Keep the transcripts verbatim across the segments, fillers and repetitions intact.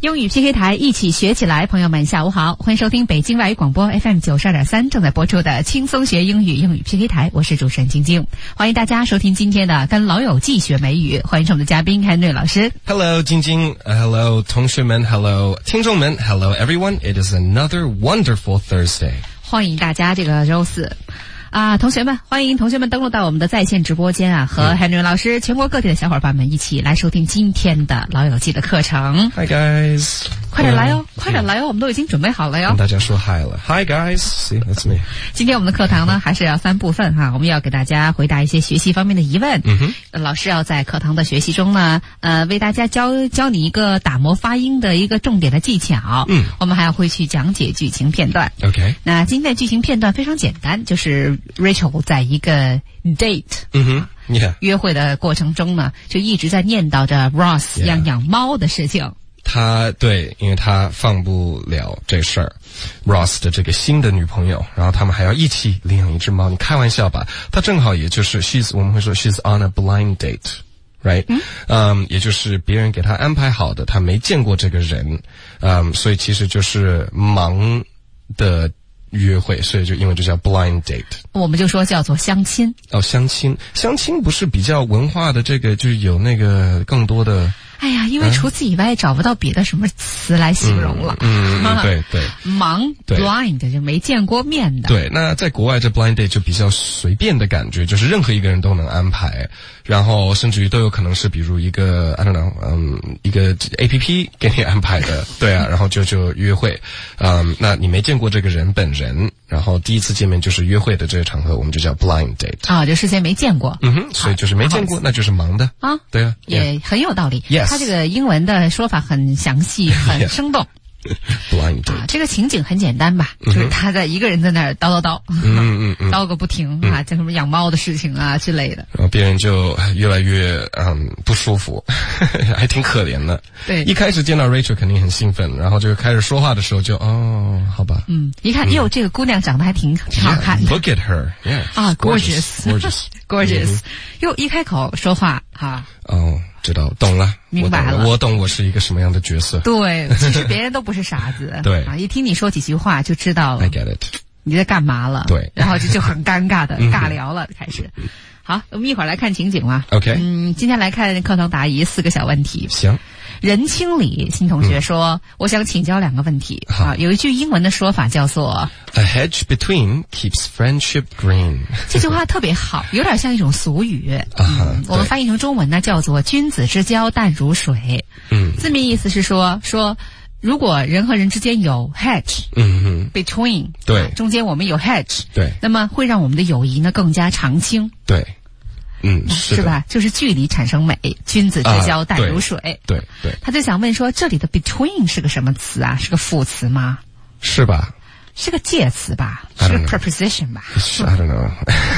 英语 P K 台一起学起来，朋友们下午好，欢迎收听北京外语广播 F M 九十二点三正在播出的轻松学英语英语 P K 台，我是主持人晶晶，欢迎大家收听今天的跟老友记学美语，欢迎我们的嘉宾 Henry 老师。 Hello 晶晶、uh, Hello 同学们 Hello 听众们 Hello everyone. It is another wonderful Thursday. 欢迎大家这个周四啊，同学们，欢迎同学们登录到我们的在线直播间啊，和 Henry 老师、全国各地的小伙伴们一起来收听今天的老友记的课程。 Hi guys. 快点来哦，快点来哦，我们都已经准备好了哟。 跟大家说 hi 了。 Hi guys. See, that's me. 今天我们的课堂呢还是要三部分哈，我们要给大家回答一些学习方面的疑问。嗯哼，老师要在课堂的学习中呢，呃，为大家教教你一个打磨发音的一个重点的技巧。嗯，我们还会去讲解剧情片段。 OK， 那今天的剧情片段非常简单，就是 Rachel 在一个 date， 嗯哼 ，Yeah， 约会的过程中呢，就一直在念叨着 Ross 要养猫的事情。 他对，因为他放不了这事儿 ，Ross 的这个新的女朋友，然后他们还要一起领养一只猫。你开玩笑吧？他正好也就是 she's 我们会说 she's on a blind date。Right， 嗯， um, 也就是别人给他安排好的，他没见过这个人，嗯、um, ，所以其实就是盲的约会，所以就因为这叫 blind date， 我们就说叫做相亲。 哦，相亲，相亲不是比较文化的这个，就是有那个更多的。 哎呀，因为除此以外、嗯、找不到别的什么词来形容了。 嗯，嗯对对， 盲 blind 就没见过面的。 对，那在国外这 blind date 就比较随便的感觉，就是任何一个人都能安排，然后甚至于都有可能是比如一个 I don't know， 嗯，一个 A P P 给你安排的，对啊，然后就就约会，嗯，那你没见过这个人本人，然后第一次见面就是约会的这个场合，我们就叫 blind date。啊， 就事先没见过。 嗯哼，所以就是没见过，那就是盲的啊。 对啊， 也很有道理。 Yes。 他这个英文的说法很详细，很生动。 blind date， 啊，这个情景很简单吧，嗯、就是他在一个人在那儿叨叨叨， 嗯嗯嗯， 叨个不停啊，讲什么养猫的事情啊之类的， 然后别人就越来越嗯不舒服，还挺可怜的。 对， 一开始见到 Rachel 肯定很兴奋，然后就开始说话的时候就哦，好吧， 嗯，一看，哟、嗯，这个姑娘长得还挺挺好看的。 Yeah, look at her， yeah， 啊 ，gorgeous，gorgeous，gorgeous， gorgeous， 哟，一开口说话哈。 哦，知道，懂了， 明白了， 我懂了，我懂我是一个什么样的角色。 对，其实别人都不是傻子。 对啊，一听你说几句话就知道了。 I get it。 你在干嘛了？ 对， 然后就就很尴尬的尬聊了，开始。好，我们一会儿来看情景嘛。 OK。 嗯，今天来看课堂答疑四个小问题。 行。 任清理新同学说、嗯、我想请教两个问题啊，有一句英文的说法叫做 A hedge between keeps friendship green。 这句话特别好，有点像一种俗语、 啊嗯、我们翻译成中文呢叫做君子之交淡如水。嗯，字面意思是说说如果人和人之间有 hedge， 嗯哼 between， 对、 啊，中间我们有 hedge， 对， 那么会让我们的友谊呢更加长青。 对，嗯，是, 是吧？就是距离产生美，君子之交淡如水。 啊、对 对, 对， 他就想问说，这里的 between 是个什么词啊？是个副词吗？ 是吧？ 是个介词吧？是个 preposition 吧 ？I don't know 。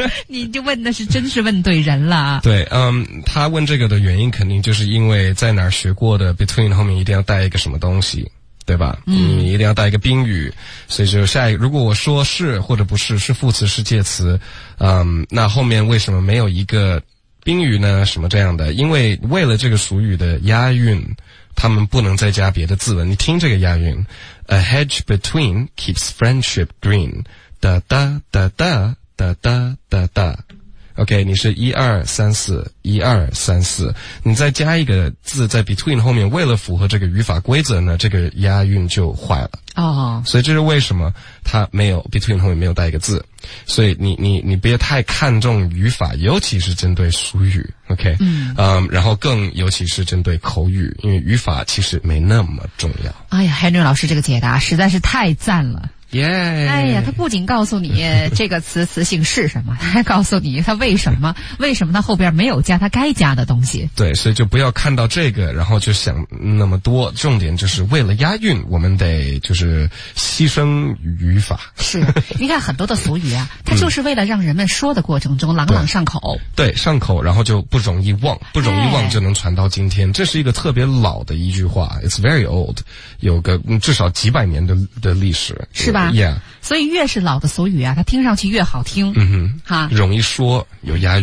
你就问的是真是问对人了。 对，嗯，他问这个的原因肯定就是因为在哪儿学过的 between 后面一定要带一个什么东西。对吧？嗯，你一定要带一个宾语，所以就下一个，如果我说是或者不是，是副词是介词，嗯，那后面为什么没有一个宾语呢？什么这样的？因为为了这个俗语的押韵，他们不能再加别的字了。你听这个押韵 ，A hedge between keeps friendship green， 哒哒哒哒哒哒哒哒。OK， 你是一二三四，一二三四，你再加一个字在 between 后面，为了符合这个语法规则呢，这个押韵就坏了。 哦， 所以这是为什么它没有 between 后面没有带一个字。所以你你你别太看重语法，尤其是针对俗语 ，OK， 嗯，嗯，然后更尤其是针对口语，因为语法其实没那么重要。 哎呀 ，Henry 老师这个解答实在是太赞了。 耶、yeah ！ 哎呀，他不仅告诉你这个词词性是什么，他还告诉你他为什么为什么他后边没有加他该加的东西。 对，所以就不要看到这个，然后就想那么多。重点就是为了押韵，我们得就是牺牲语法。 是，你看很多的俗语啊，它就是为了让人们说的过程中朗朗上口。 对，对上口，然后就不容易忘，不容易忘就能传到今天。这是一个特别老的一句话 ，It's very old， 有个至少几百年的的历史， 是吧？ Yeah， 所以越是老的俗语啊，它听上去越好听。嗯哼，哈， 容易说，有押韵。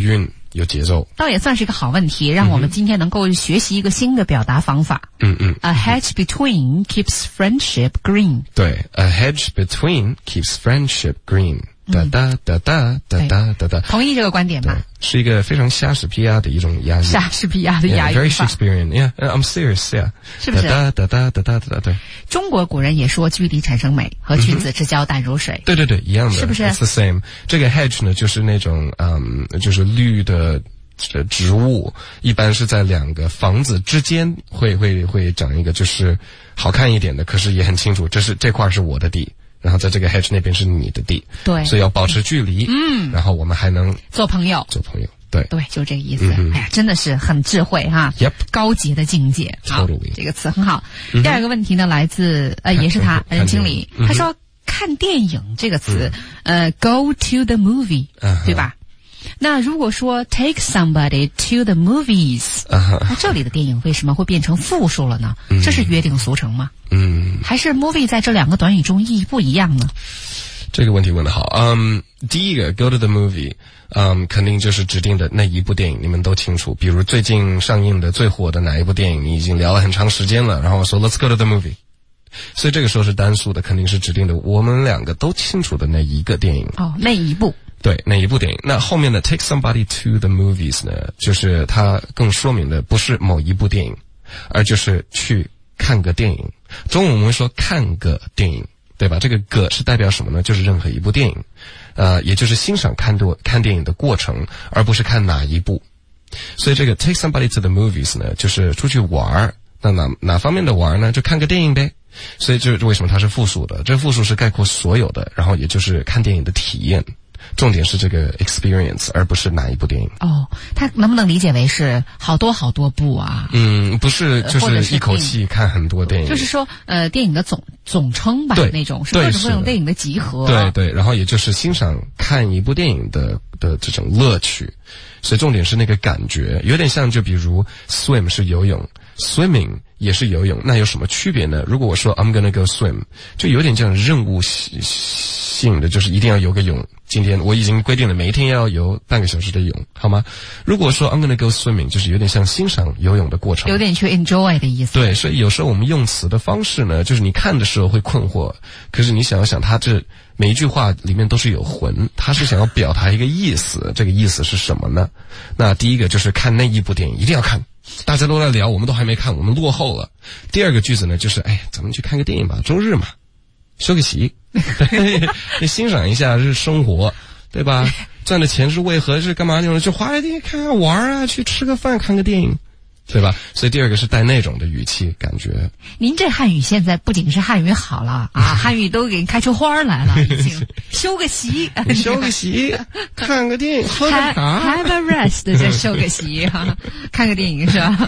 有节奏。 倒也算是一个好问题，让我们今天能够学习一个新的表达方法。 嗯嗯 A hedge between keeps friendship green。 对 ，A hedge between keeps friendship green。哒哒哒哒哒哒哒哒。 同意这个观点吗？ 是一个非常莎士比亚的一种押韵。 莎士比亚的押韵 yeah, very Shakespearean. Yeah, I'm serious. Yeah. 是不是？ 哒哒哒哒哒哒哒。对。 中国古人也说“居敌产生美”，和君子之交淡如水。 对对对，一样的， 是不是 ？It's the same. 这个 hedge 呢，就是那种嗯，就是绿的植物，一般是在两个房子之间会会会长一个，就是好看一点的，可是也很清楚，这是这块是我的地。然后在这个 hedge 那边是你的地， 对， 所以要保持距离，嗯，然后我们还能做朋友， 做朋友，对， 对，就这个意思。嗯、哎呀，真的是很智慧哈 ，Yep， 高级的境界 ，Totally， 这个词很好。嗯、第二个问题呢，来自呃，也是他任经理， 嗯、 他说看电影这个词，嗯、呃 ，go to the movie，、嗯、对吧？那如果说 take somebody to the movies，、uh-huh. 那这里的电影为什么会变成复数了呢？嗯、这是约定俗成吗？嗯，还是 movie 在这两个短语中意义不一样呢？ 这个问题问得好。嗯、um, ，第一个 go to the movie， 嗯、um, ，肯定就是指定的那一部电影，你们都清楚。比如最近上映的最火的哪一部电影，你已经聊了很长时间了，然后我说 let's go to the movie， 所以这个时候是单数的，肯定是指定的我们两个都清楚的那一个电影。 哦，那一部。 对，那一部电影。那后面的 take somebody to the movies 呢，就是它更说明的不是某一部电影，而就是去看个电影。中文我们会说看个电影，对吧？这个个是代表什么呢？就是任何一部电影，呃，也就是欣赏看多看电影的过程，而不是看哪一部。所以这个 take somebody to the movies 呢，就是出去玩。那哪哪方面的玩呢？就看个电影呗。所以这为什么它是复数的？这复数是概括所有的，然后也就是看电影的体验。重点是这个 experience， 而不是哪一部电影。 哦，它能不能理解为是好多好多部啊？ 嗯，不是，就是一口气看很多电影。 就是说，呃，电影的总总称吧，那种是各种各种电影的集合。 对对，然后也就是欣赏看一部电影的的这种乐趣。所以重点是那个感觉，有点像就比如 swim 是游泳 ，swimming 也是游泳，那有什么区别呢？如果我说 I'm gonna go swim， 就有点这样任务性的，就是一定要游个泳。今天我已经规定了，每一天要游半个小时的泳，好吗？如果说 I'm gonna go swimming， 就是有点像欣赏游泳的过程， 有点去 enjoy 的意思。 对，所以有时候我们用词的方式呢，就是你看的时候会困惑，可是你想要想，它这每一句话里面都是有魂，它是想要表达一个意思，这个意思是什么呢？那第一个就是看那一部电影，一定要看。大家都在聊，我们都还没看，我们落后了。第二个句子呢，就是哎，咱们去看个电影吧，周日嘛，休个息，你欣赏一下是生活，对吧？赚的钱是为何是干嘛用的？就花一点看看玩啊，去吃个饭，看个电影，对吧？所以第二个是带那种的语气感觉。 您这汉语现在不仅是汉语好了啊，汉语都给开出花来了，已经休个息， 休个息，看个电影，喝个茶 ，have a rest， 再休个息哈，看个电影是吧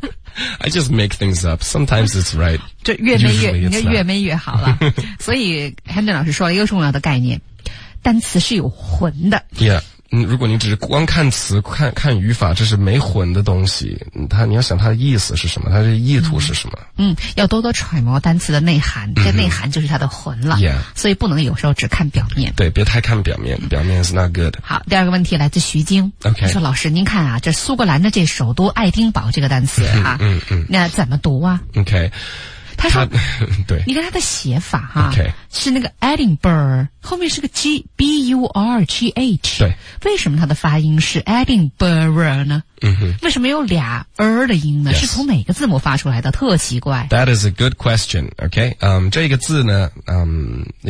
？I just make things up. Sometimes it's right. 这越没越，你看越没越好了。所以 Hendon 老师说了一个重要的概念，单词是有魂的。 Yeah. 嗯，如果你只是光看词、看看语法，这是没魂的东西。它你要想它的意思是什么，它的意图是什么。 嗯，要多多揣摩单词的内涵，这内涵就是它的魂了。 Yeah. 所以不能有时候只看表面。 对，别太看表面，表面 is not good。 好，第二个问题来自徐晶。 OK， 他说老师，您看啊，这苏格兰的这首都爱丁堡这个单词啊， 嗯嗯， 那怎么读啊 ？OK。 他说：“ 对， 你看他的写法哈， okay. 是那个 Edinburgh 后面是个 G B U R G H， 对， 为什么他的发音是 Edinburgh 呢？ 嗯哼， 为什么有俩 er 的音呢？ Yes. 是从哪个字母发出来的？特奇怪。 That is a good question. OK， 嗯、um, ，这个字呢，嗯、um, ，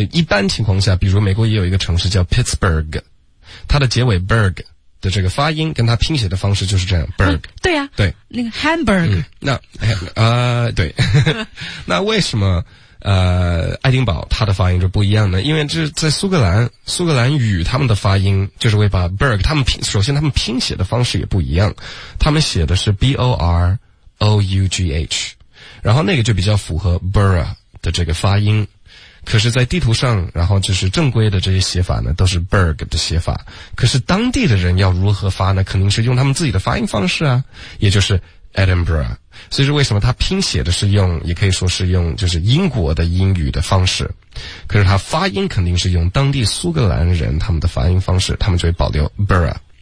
一般情况下，比如美国也有一个城市叫 Pittsburgh， 它的结尾 berg。的这个发音跟它拼写的方式就是这样 ，berg、嗯。 对呀、啊， 对， 那个 Hamburg、 嗯。那呃，对，那为什么呃爱丁堡它的发音就不一样呢？因为这在苏格兰，苏格兰语他们的发音就是会把 berg， 他们拼，首先他们拼写的方式也不一样，他们写的是 B O R O U G H， 然后那个就比较符合 borough 的这个发音。可是在地图上，然后就是正规的这些写法呢，都是 berg 的写法。可是当地的人要如何发呢？肯定是用他们自己的发音方式啊，也就是 Edinburgh。所以说为什么他拼写的是用，也可以说是用就是英国的英语的方式，可是他发音肯定是用当地苏格兰人他们的发音方式，他们就会保留 borough。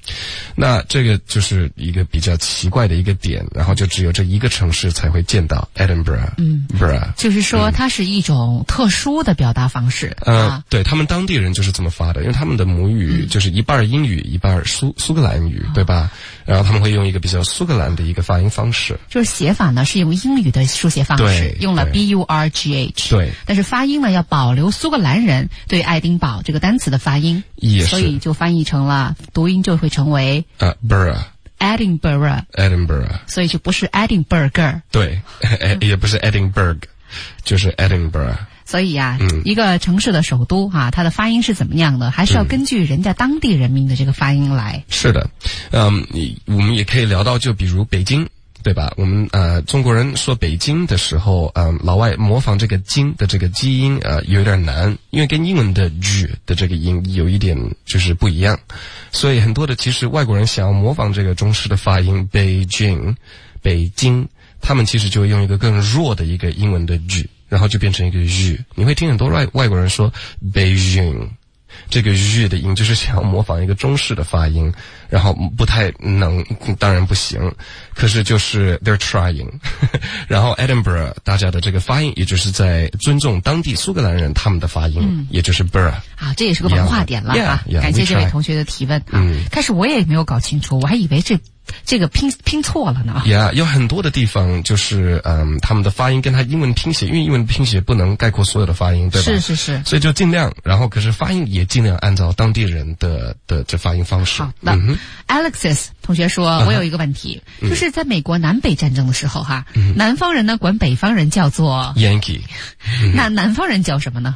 那这个就是一个比较奇怪的一个点，然后就只有这一个城市才会见到 Edinburgh。 嗯 ，Bra， 就是说它是一种特殊的表达方式。 嗯、 啊、 对他们当地人就是这么发的，因为他们的母语就是一半英语，一半苏苏格兰语，对吧？然后他们会用一个比较苏格兰的一个发音方式。 就是写法呢是用英语的书写方式，用了 B U R G H。 对。 但是发音呢要保留苏格兰人对爱丁堡这个单词的发音， 也是， 所以就翻译成了读音就会成为呃 Borough。Edinburgh， Edinburgh， 所以就不是 Edinburgh， 对，也不是 Edinburgh， 就是 Edinburgh。 所以啊、 嗯， 一个城市的首都啊，它的发音是怎么样的，还是要根据人家当地人民的这个发音来。 是的，嗯，我们也可以聊到，就比如北京。对吧？我们呃中国人说北京的时候，嗯、呃，老外模仿这个京的这个基因呃有点难，因为跟英文的 G 的这个音有一点就是不一样，所以很多的其实外国人想要模仿这个中式的发音，北京，北京，他们其实就会用一个更弱的一个英文的 G， 然后就变成一个 U。你会听很多外外国人说北京。这个日的音就是想要模仿一个中式的发音，然后不太能，当然不行，可是就是 they're trying 然后 Edinburgh 大家的这个发音也就是在尊重当地苏格兰人他们的发音、嗯、也就是 Borough 啊，这也是个文化点了啊、yeah, yeah, 感谢这位同学的提问啊、嗯、开始我也没有搞清楚，我还以为这这个拼拼错了呢。 呀、yeah, 有很多的地方就是嗯，他们的发音跟他英文拼写，因为英文拼写不能概括所有的发音，对吧？ 是是是。 所以就尽量，然后可是发音也尽量按照当地人的的这发音方式。 好的、嗯、Alexis 同学说，我有一个问题、uh-huh. 就是在美国南北战争的时候哈、嗯，南方人呢管北方人叫做 Yankee， 那南方人叫什么呢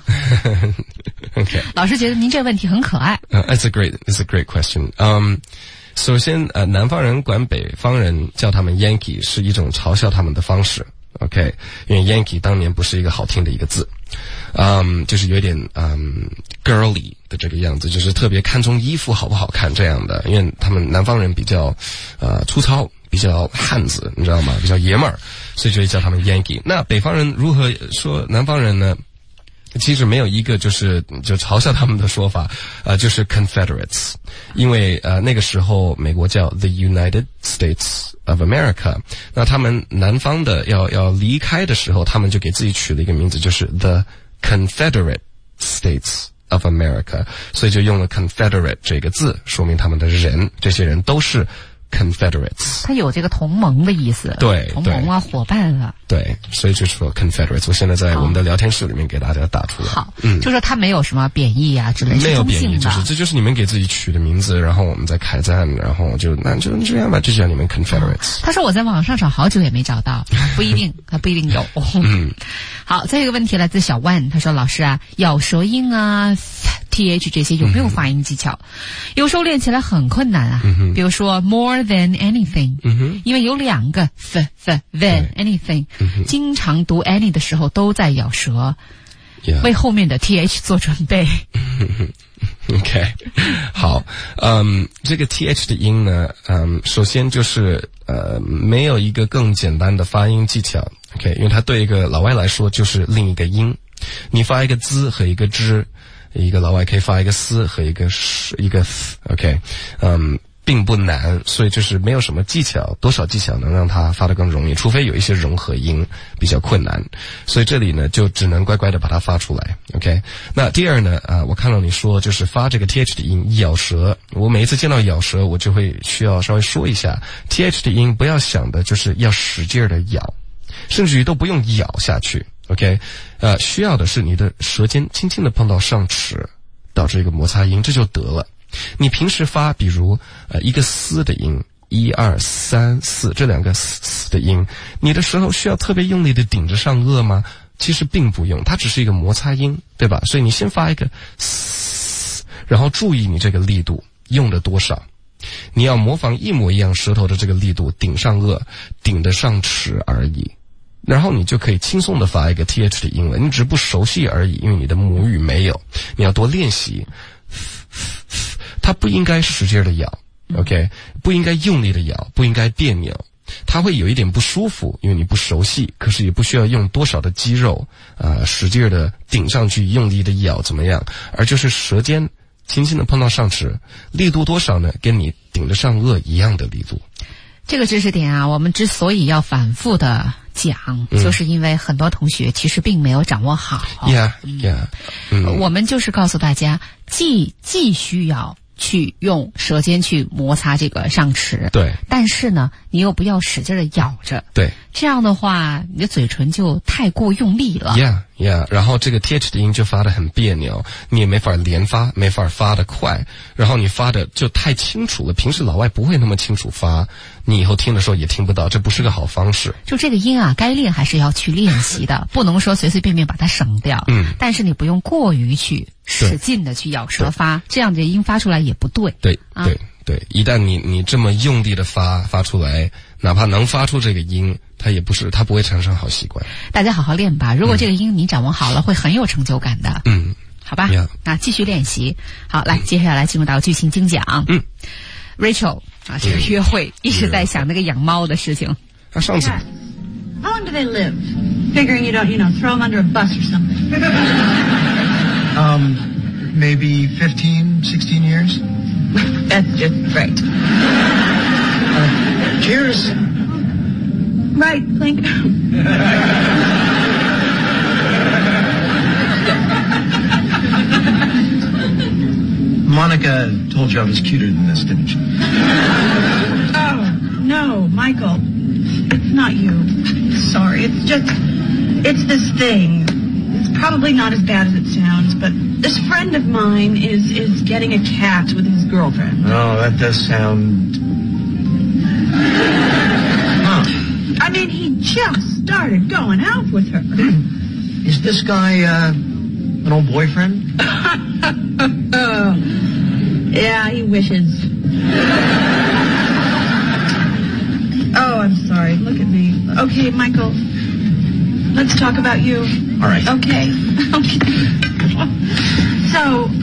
？Okay. 老师觉得您这个问题很可爱。 Uh, it's a great, it's a great question. Um, 首先，呃，南方人管北方人叫他们 Yankee 是一种嘲笑他们的方式 ，OK？ 因为 Yankee 当年不是一个好听的一个字，嗯，就是有点嗯 girly 的这个样子，就是特别看重衣服好不好看这样的。因为他们南方人比较呃粗糙，比较汉子，你知道吗？比较爷们儿，所以就会叫他们 Yankee。那北方人如何说南方人呢？其实没有一个就是就嘲笑他们的说法，呃，就是 Confederates， 因为呃那个时候美国叫 The United States of America， 那他们南方的要要离开的时候，他们就给自己取了一个名字，就是 The Confederate States of America， 所以就用了 Confederate 这个字，说明他们的人，这些人都是Confederates， 它有这个同盟的意思， 对， 同盟啊，伙伴啊， 对，所以就说 Confederates。我现在在我们的聊天室里面给大家打出来。 好，嗯，就说它没有什么贬义啊之类的， 没有贬义，就是这就是你们给自己取的名字，然后我们在开战，然后就那就这样吧，就叫你们 Confederates。 他说我在网上找好久也没找到，不一定，他不一定有。 嗯， 好，再一个问题来自小万，他说老师啊，咬舌音啊。T H 这些有没有发音技巧、嗯、有时候练起来很困难啊、嗯、比如说 more than anything、嗯、因为有两个 f f than anything、嗯、经常读 any 的时候都在咬舌、yeah. 为后面的 T H 做准备。 OK， 好，嗯，这个 T H 的音呢，嗯，首先就是呃，没有一个更简单的发音技巧 ，OK， 因为它对一个老外来说就是另一个音，你发一个z和一个之。一个老外可以发一个斯和一个是一个 OK， 嗯，并不难，所以就是没有什么技巧，多少技巧能让它发得更容易，除非有一些融合音比较困难，所以这里呢就只能乖乖的把它发出来 OK。 那第二呢啊、呃，我看到你说就是发这个 T H 的音咬舌，我每一次见到咬舌我就会需要稍微说一下 T H 的音不要想的就是要使劲的咬，甚至于都不用咬下去OK， 呃，需要的是你的舌尖轻轻的碰到上齿，导致一个摩擦音，这就得了。你平时发，比如呃一个嘶的音，一二三四这两个嘶的音，你的舌头需要特别用力的顶着上颚吗？其实并不用，它只是一个摩擦音，对吧？所以你先发一个嘶，然后注意你这个力度用的多少。你要模仿一模一样舌头的这个力度，顶上颚，顶得上齿而已。然后你就可以轻松的发一个 T H 的音了，你只是不熟悉而已，因为你的母语没有，你要多练习。它不应该使劲的咬 ，OK， 不应该用力的咬，不应该别扭，它会有一点不舒服，因为你不熟悉，可是也不需要用多少的肌肉啊、呃，使劲的顶上去，用力的咬怎么样？而就是舌尖轻轻的碰到上齿，力度多少呢？跟你顶着上颚一样的力度。 这个知识点啊，我们之所以要反复的讲，嗯、就是因为很多同学其实并没有掌握好。 Yeah, yeah. 嗯，我们就是告诉大家，既既需要去用舌尖去摩擦这个上齿， 对， 但是呢，你又不要使劲的咬着， 对， 这样的话，你的嘴唇就太过用力了。 Yeah, yeah. 然后这个 th 的音就发得很别扭，你也没法连发，没法发得快，然后你发的就太清楚了。平时老外不会那么清楚发，你以后听的时候也听不到，这不是个好方式。 就这个音啊，该练还是要去练习的，不能说随随便便把它省掉。 嗯， 但是你不用过于去使劲的去咬舌发，这样的音发出来也不对。 对，啊、对，对，一旦你你这么用力的发发出来，哪怕能发出这个音，它也不是，它不会产生好习惯。 大家好好练吧，如果这个音你掌握好了，嗯、会很有成就感的。 嗯， 好吧， yeah. 那继续练习。好，来，接下来进入到剧情精讲。 嗯 ，Rachel 啊，这个约会、嗯、一直在想那个养猫的事情。 他上次 How long do they live? Figuring you don't, you know, throw them under a bus or something. um, maybe fifteen, sixteen years. That's just great. Uh, cheers. Right, Clink. Monica told you I was cuter than this, didn't she? Oh, no, Michael. It's not you. Sorry, it's just, it's this thing. It's probably not as bad as it sounds, but this friend of mine is, is getting a cat with his girlfriend. Oh, that does sound... Huh. I mean, he just started going out with her. Is this guy, uh, an old boyfriend? Yeah, he wishes. Oh, I'm sorry. Look at me. Okay, Michael. Let's talk about you. All right. Okay. Okay. So,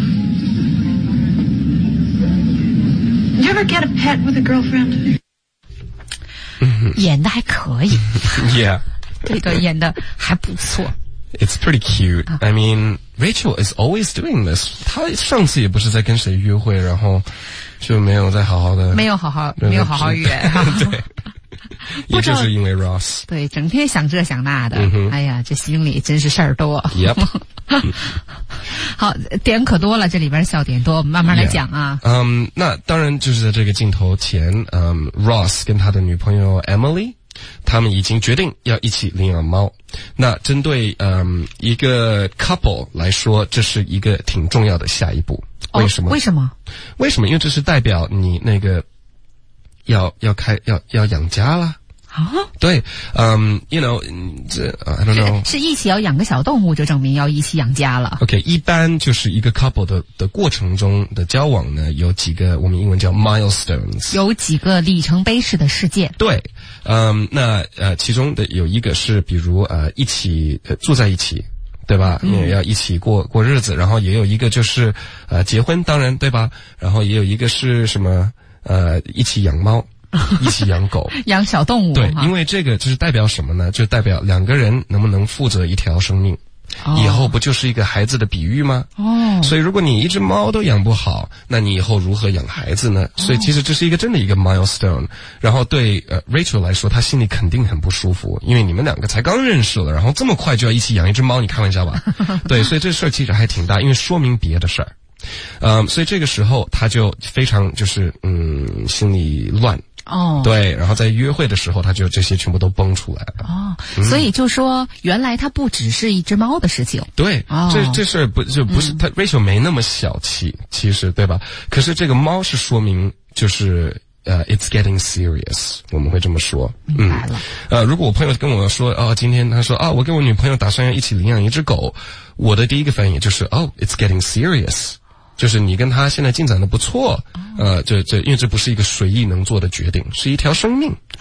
did you ever get a pet with a girlfriend? 演的还可以。 Yeah. 这个演的还不错。 It's pretty cute. I mean, Rachel is always doing this. 她上次也不是在跟谁约会，然后就没有再好好的， 没有好好，没有好好约。 对，也就是因为 Ross。 对，整天想这想那的， 嗯、 哎呀，这心里真是事儿多。 Yep 好，点可多了，这里边笑点多，我们慢慢来讲啊。 嗯、yeah. um, 那当然就是在这个镜头前，嗯、um, ，Ross 跟他的女朋友 Emily。他们已经决定要一起领养猫。那针对嗯一个 couple 来说，这是一个挺重要的下一步。为什么？ 哦、为什么？ 为什么？因为这是代表你那个要要开要要养家了。 啊， 对，嗯、um, ，you know， 这 I don't know， 是, 是一起要养个小动物，就证明要一起养家了。 OK， 一般就是一个 couple 的的过程中的交往呢，有几个我们英文叫 milestones， 有几个里程碑式的事件。 对，嗯，那呃，其中的有一个是，比如呃，一起、呃、住在一起。对吧？ 嗯、 也要一起过过日子，然后也有一个就是呃结婚，当然对吧？然后也有一个是什么呃一起养猫。一起养狗养小动物。 对，因为这个就是代表什么呢？就代表两个人能不能负责一条生命、哦、以后不就是一个孩子的比喻吗？ 哦， 所以如果你一只猫都养不好，那你以后如何养孩子呢？所以其实这是一个真的一个 milestone。然后对呃 Rachel 来说，她心里肯定很不舒服，因为你们两个才刚认识了，然后这么快就要一起养一只猫，你开玩笑吧？对，所以这事儿其实还挺大，因为说明别的事儿。嗯，所以这个时候他就非常就是嗯心里乱。 哦， 对，然后在约会的时候，他就这些全部都崩出来了。 哦，嗯、所以就说原来他不只是一只猫的事情。 对， 哦、 这这事不就不是、嗯、他 Rachel 没那么小气，其实对吧？可是这个猫是说明就是呃、uh, ，it's getting serious， 我们会这么说。 明白了。 嗯、呃，如果我朋友跟我说哦，今天他说啊，我跟我女朋友打算要一起领养一只狗，我的第一个反应就是哦 ，it's getting serious。就是你跟他现在进展的不错，呃，这这因为这不是一个随意能做的决定，是一条生命。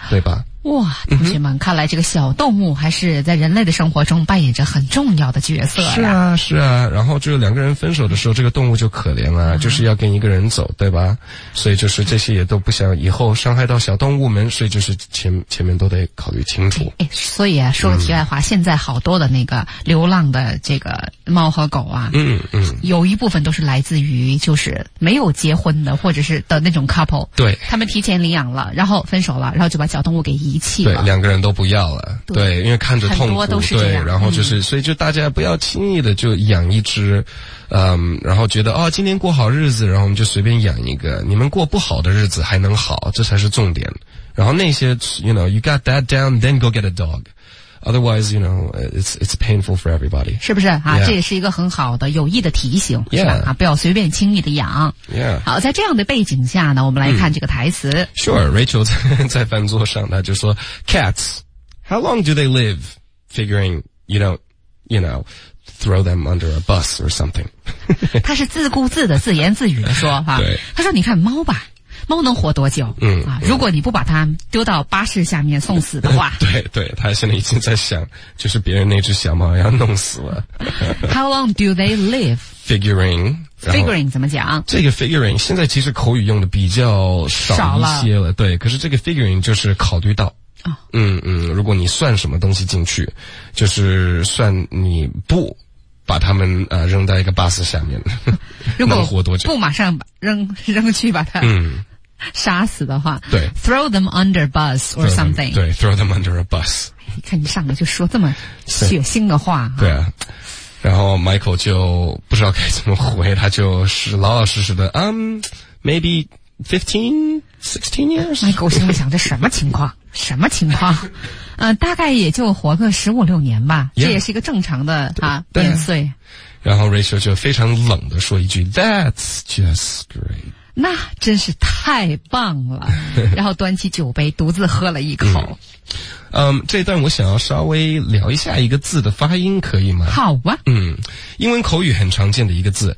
对吧？ 哇，同学们，嗯、看来这个小动物还是在人类的生活中扮演着很重要的角色呀。 是啊，是啊。然后就是两个人分手的时候，这个动物就可怜了，嗯、就是要跟一个人走，对吧？所以就是这些也都不想以后伤害到小动物们，所以就是前前面都得考虑清楚。 哎，所以啊，说个题外话，嗯、现在好多的那个流浪的这个猫和狗啊， 嗯嗯， 有一部分都是来自于就是没有结婚的或者是的那种 couple， 对， 他们提前领养了，然后分手了，然后就把小动物给遗弃了， 对，两个人都不要了，对，对，因为看着痛苦， 很多都是这样， 对，然后就是、嗯，所以就大家不要轻易的就养一只，嗯，然后觉得哦，今天过好日子，然后我们就随便养一个，你们过不好的日子还能好，这才是重点。然后那些 ，you know, you got that down, then go get a dog. Otherwise, you know, it's it's painful for everybody. 是不是啊？ Yeah. 这也是一个很好的有益的提醒， Yeah. 是吧？啊，不要随便轻易的养。 Yeah. 好，在这样的背景下呢，我们来看这个台词。 嗯、Sure, Rachel 在在饭桌上，他就说 ，Cats, how long do they live? Figuring you don't, you know, throw them under a bus or something. 他是自顾自的自言自语的说哈， 对， 他说你看猫吧。猫能活多久？ 嗯啊，如果你不把它丢到巴士下面送死的话， 对对，他现在已经在想，就是别人那只小猫要弄死了。 How long do they live? Figuring figuring 怎么讲？ 这个 figuring 现在其实口语用的比较少一些了，了对。可是这个 figuring 就是考虑到， 哦、 嗯嗯，如果你算什么东西进去，就是算你不把它们呃扔在一个巴士下面， 如果能活多久？ 不马上扔扔去把它， 嗯。 杀死的话， 对 ，throw them under bus or something， 对 ，throw them under a bus。 你看你上来就说这么血腥的话， 对啊。然后 Michael 就不知道该怎么回，他就是老老实实的，嗯 ，maybe fifteen, sixteen years。 Michael 心里想这什么情况？什么情况？呃，大概也就活个十五六年吧， yeah, 这也是一个正常的啊年岁。 然后 Rachel 就非常冷的说一句 ，That's just great。 那真是太棒了，然后端起酒杯独自喝了一口。 嗯, 嗯，这段我想要稍微聊一下一个字的发音，可以吗？ 好啊。 嗯，英文口语很常见的一个字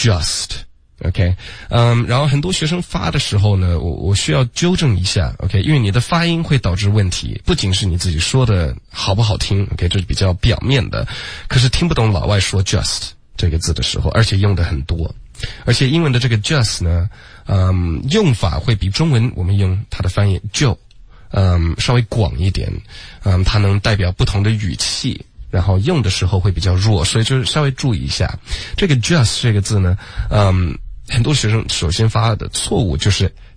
，just。OK， 嗯，然后很多学生发的时候呢，我我需要纠正一下 ，OK， 因为你的发音会导致问题，不仅是你自己说的好不好听 ，OK， 这是比较表面的，可是听不懂老外说 just 这个字的时候，而且用的很多。而且英文的这个 just 呢，嗯，用法会比中文我们用它的翻译就，嗯，稍微广一点，嗯，它能代表不同的语气，然后用的时候会比较弱，所以就是稍微注意一下。这个 just 这个字呢，嗯，很多学生首先发的错误就是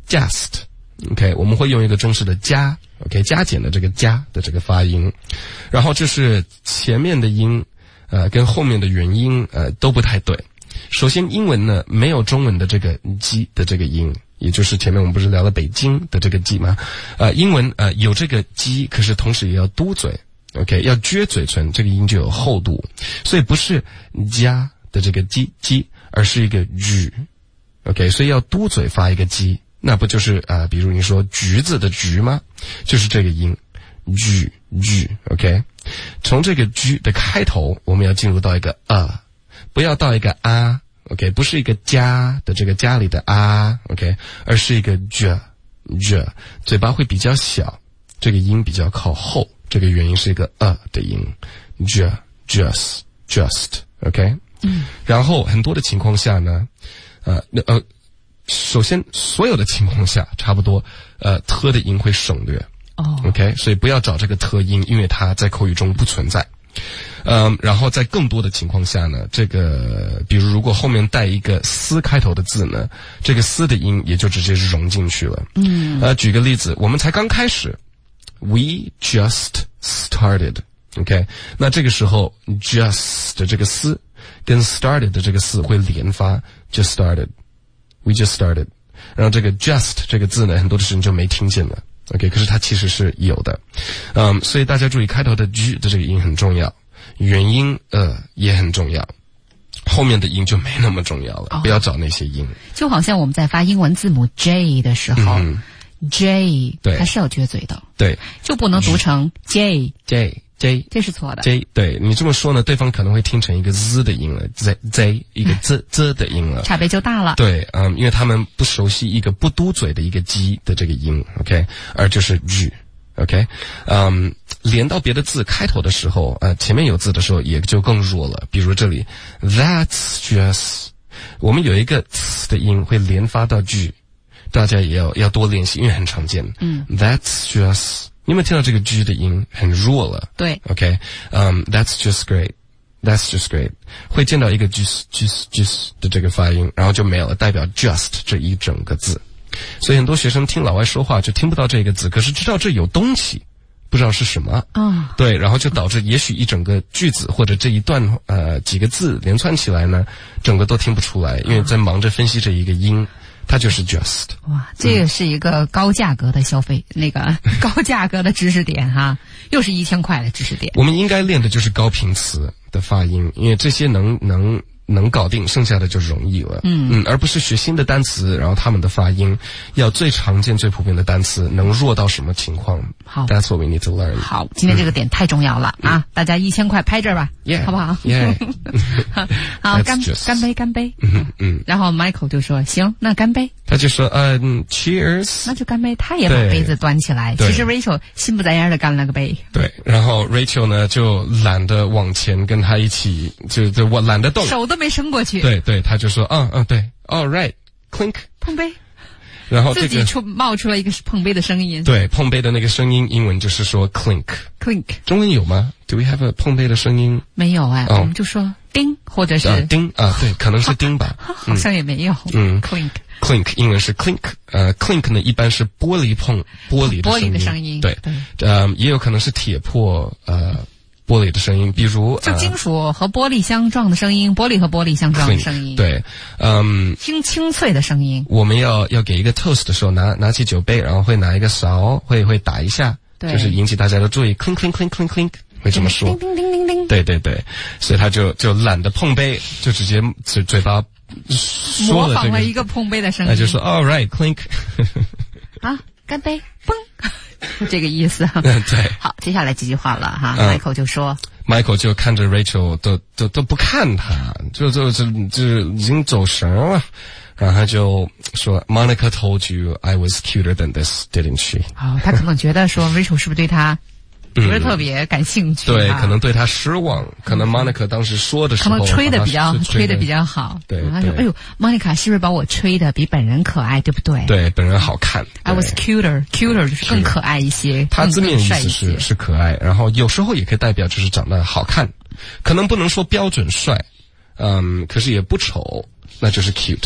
just，OK， 我们会用一个中式的加 ，OK， 加减的这个加的这个发音，然后就是前面的音，呃，跟后面的元音，呃，都不太对。首先，英文呢没有中文的这个“鸡”的这个音，也就是前面我们不是聊了北京的这个“鸡”吗？呃，英文呃有这个“鸡”，可是同时也要嘟嘴 ，OK， 要撅嘴唇，这个音就有厚度，所以不是“加”的这个“鸡鸡”，而是一个“语 ”，OK， 所以要嘟嘴发一个“鸡”，那不就是啊、呃，比如你说橘子的“橘”吗？就是这个音，“语语 ”，OK， 从这个“句”的开头，我们要进入到一个“啊”。不要到一个啊 ，OK， 不是一个家的这个家里的啊 ，OK， 而是一个 j j， 嘴巴会比较小，这个音比较靠后，这个原因是一个呃的音 j just just，OK， 嗯， 然后很多的情况下呢，呃呃，首先所有的情况下差不多，呃，特的音会省略， 哦 ，OK， 所以不要找这个特音，因为它在口语中不存在。嗯，然后在更多的情况下呢，这个比如如果后面带一个丝开头的字呢，这个丝的音也就直接融进去了。 嗯， 呃，举个例子，我们才刚开始 ，we just started，OK， 那这个时候 just 的这个丝跟 started 的这个丝会连发 ，just started，we just started， 然后这个 just 这个字呢，很多的时候就没听见了。OK， 可是它其实是有的，嗯，所以大家注意开头的 G 的这个音很重要，元音呃也很重要，后面的音就没那么重要了，哦、不要找那些音。 就好像我们在发英文字母 J 的时候、嗯、，J 对它是要撅嘴的， 对， 就不能读成 J J J， 这是错的。 J 对你这么说呢，对方可能会听成一个 Z 的音了 ，Z Z 一个 Z Z 的音了， 差别就大了。 对，嗯，因为他们不熟悉一个不嘟嘴的一个 G 的这个音 ，OK， 而就是 G OK， 嗯，连到别的字开头的时候，呃，前面有字的时候也就更弱了。比如这里 ，That's just， 我们有一个 ts 的音会连发到 g， 大家也要要多练习，因为很常见。 嗯 ，That's just， 你有没有听到这个 g 的音很弱了？ 对 ，OK， 嗯、um, ，That's just great。That's just great， 会见到一个 just just just 的这个发音，然后就没有了，代表 just 这一整个字。所以很多学生听老外说话就听不到这个字，可是知道这有东西，不知道是什么。 嗯， 对，然后就导致也许一整个句子或者这一段呃几个字连串起来呢，整个都听不出来，因为在忙着分析这一个音。它就是 just。 哇，这个是一个高价格的消费，嗯、那个高价格的知识点哈，又是一千块的知识点。 我们应该练的就是高频词的发音，因为这些能能能搞定，剩下的就容易了。嗯嗯，而不是学新的单词，然后他们的发音要最常见、最普遍的单词能弱到什么情况？ 好 ，That's what we need to learn。 好，今天这个点太重要了、嗯、啊！大家一千块拍这儿吧， yeah, 好不好 ？Yeah 好，干干杯，干杯。嗯嗯。然后 Michael 就说：“行，那干杯。” 他就说：“嗯 ，Cheers。” 那就干杯。他也把杯子端起来。其实 Rachel 心不在焉的干了个杯。 对，然后 Rachel 呢就懒得往前跟他一起，就就我懒得动， 手都没伸过去。 对对，他就说：“嗯嗯，对 ，All right，clink， 碰杯。” 然后、这个、 自己出冒出了一个碰杯的声音。 对，碰杯的那个声音，英文就是说 clink。clink， 中文有吗 ？Do we have a 碰杯的声音？ 没有哎，哦、我们就说叮，或者是、 啊、叮啊，对，可能是叮吧， 好像也没有。 嗯 ，clink。clink 英文是 clink， 呃 ，clink 呢一般是玻璃碰玻璃的声音， 玻璃的声音， 对，对呃，也有可能是铁破呃玻璃的声音，比如就金属和玻璃相撞的声音，玻璃和玻璃相撞的声音， 对，嗯， 清清脆的声音。 我们要要给一个 toast 的时候，拿拿起酒杯，然后会拿一个勺，会会打一下，就是引起大家的注意 ，clink clink clink clink clink， 会这么说， 叮叮叮叮叮， 对对对，所以他就就懒得碰杯，就直接嘴嘴巴。 模仿了一个碰杯的声音， 那就说 All right, clink 啊，干杯，嘣，这个意思。 对， 好，接下来几句话了哈、 嗯、 ，Michael 就说 ，Michael 就看着 Rachel 都都都不看他，就就就就已经走神了，然后他就说 Monica told you I was cuter than this, didn't she？ 哦，他可能觉得说 Rachel 是不是对他不是特别感兴趣、啊嗯？ 对，可能对他失望。可能 Monica 当时说的时候， 可能吹的比较吹的比较好。 对， 他说：“哎呦 ，Monica 是不是把我吹的比本人可爱，对不对？” 对，本人好看。 I was cuter, cuter 就是更可爱一些。 它字面意思是是可爱，然后有时候也可以代表就是长得好看，可能不能说标准帅，嗯，可是也不丑，那就是 cute。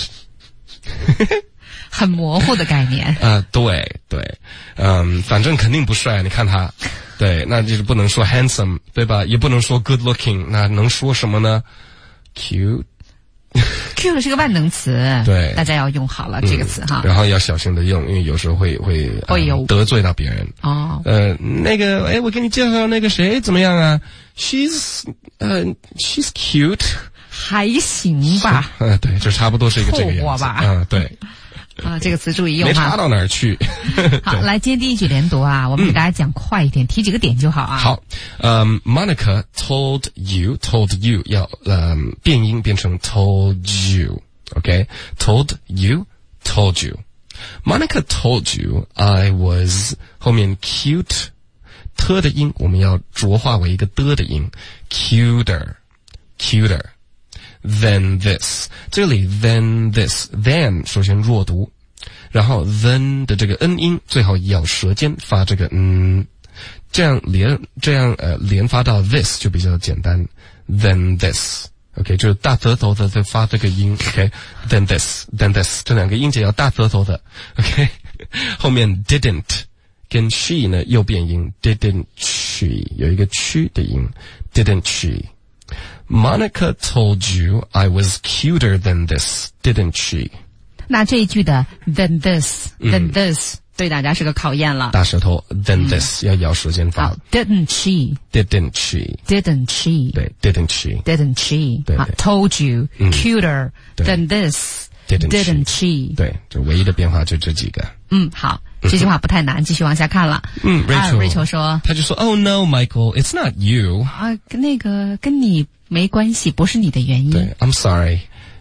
很模糊的概念。 啊、呃，对对，嗯，反正肯定不帅，你看他。对，那就是不能说 handsome， 对吧？也不能说 good looking， 那能说什么呢 ？cute。cute 是个万能词， 对， 大家要用好了、嗯、这个词哈。 然后要小心的用，因为有时候会会会有、 嗯、得罪到别人。 哦， 呃，那个，哎，我给你介绍那个谁怎么样啊 ？She's， 呃 ，she's cute， 还行吧。 嗯、呃，对，就差不多是一个这个样子吧。嗯、呃，对。 啊，这个词注意用哈， 没差到哪儿去。 好，来，今天第一句连读啊，我们给大家讲快一点，嗯、提几个点就好啊。 好，嗯、um, ，Monica told you told you 要嗯变音变成 told you，OK，told、okay? you told you。Monica told you I was 后面 cute， t 的音我们要浊化为一个的的音 ，cuter cuter。Than this， 这里 than this than 首先弱读，然后 then 的这个 n 音最好咬舌尖发这个嗯，这样连这样呃连发到 this 就比较简单。Than this，OK，、okay, 就是大舌头的在发这个音 ，OK，than、okay? this than this 这两个音节要大舌头的 ，OK， 后面 didn't 跟 she 呢又变音 ，didn't she 有一个区的音 ，didn't she。Monica told you I was cuter than this, didn't she? 那这一句的 than this, than this、嗯、对大家是个考验了。 大舌头 than this、嗯、要咬舌尖发。 好 ，didn't she? Didn't she? Didn't she? 对 ，didn't she? Didn't she? 对, 对好 ，told you、嗯、cuter than this, didn't, didn't she? she? 对，这唯一的变化就这几个。 嗯，好。这句话不太难，继续往下看了。 嗯 ，Rachel， Rachel 说， 他就说 ，Oh no, Michael, it's not you。 啊，那个跟你没关系，不是你的原因。 对 ，I'm sorry,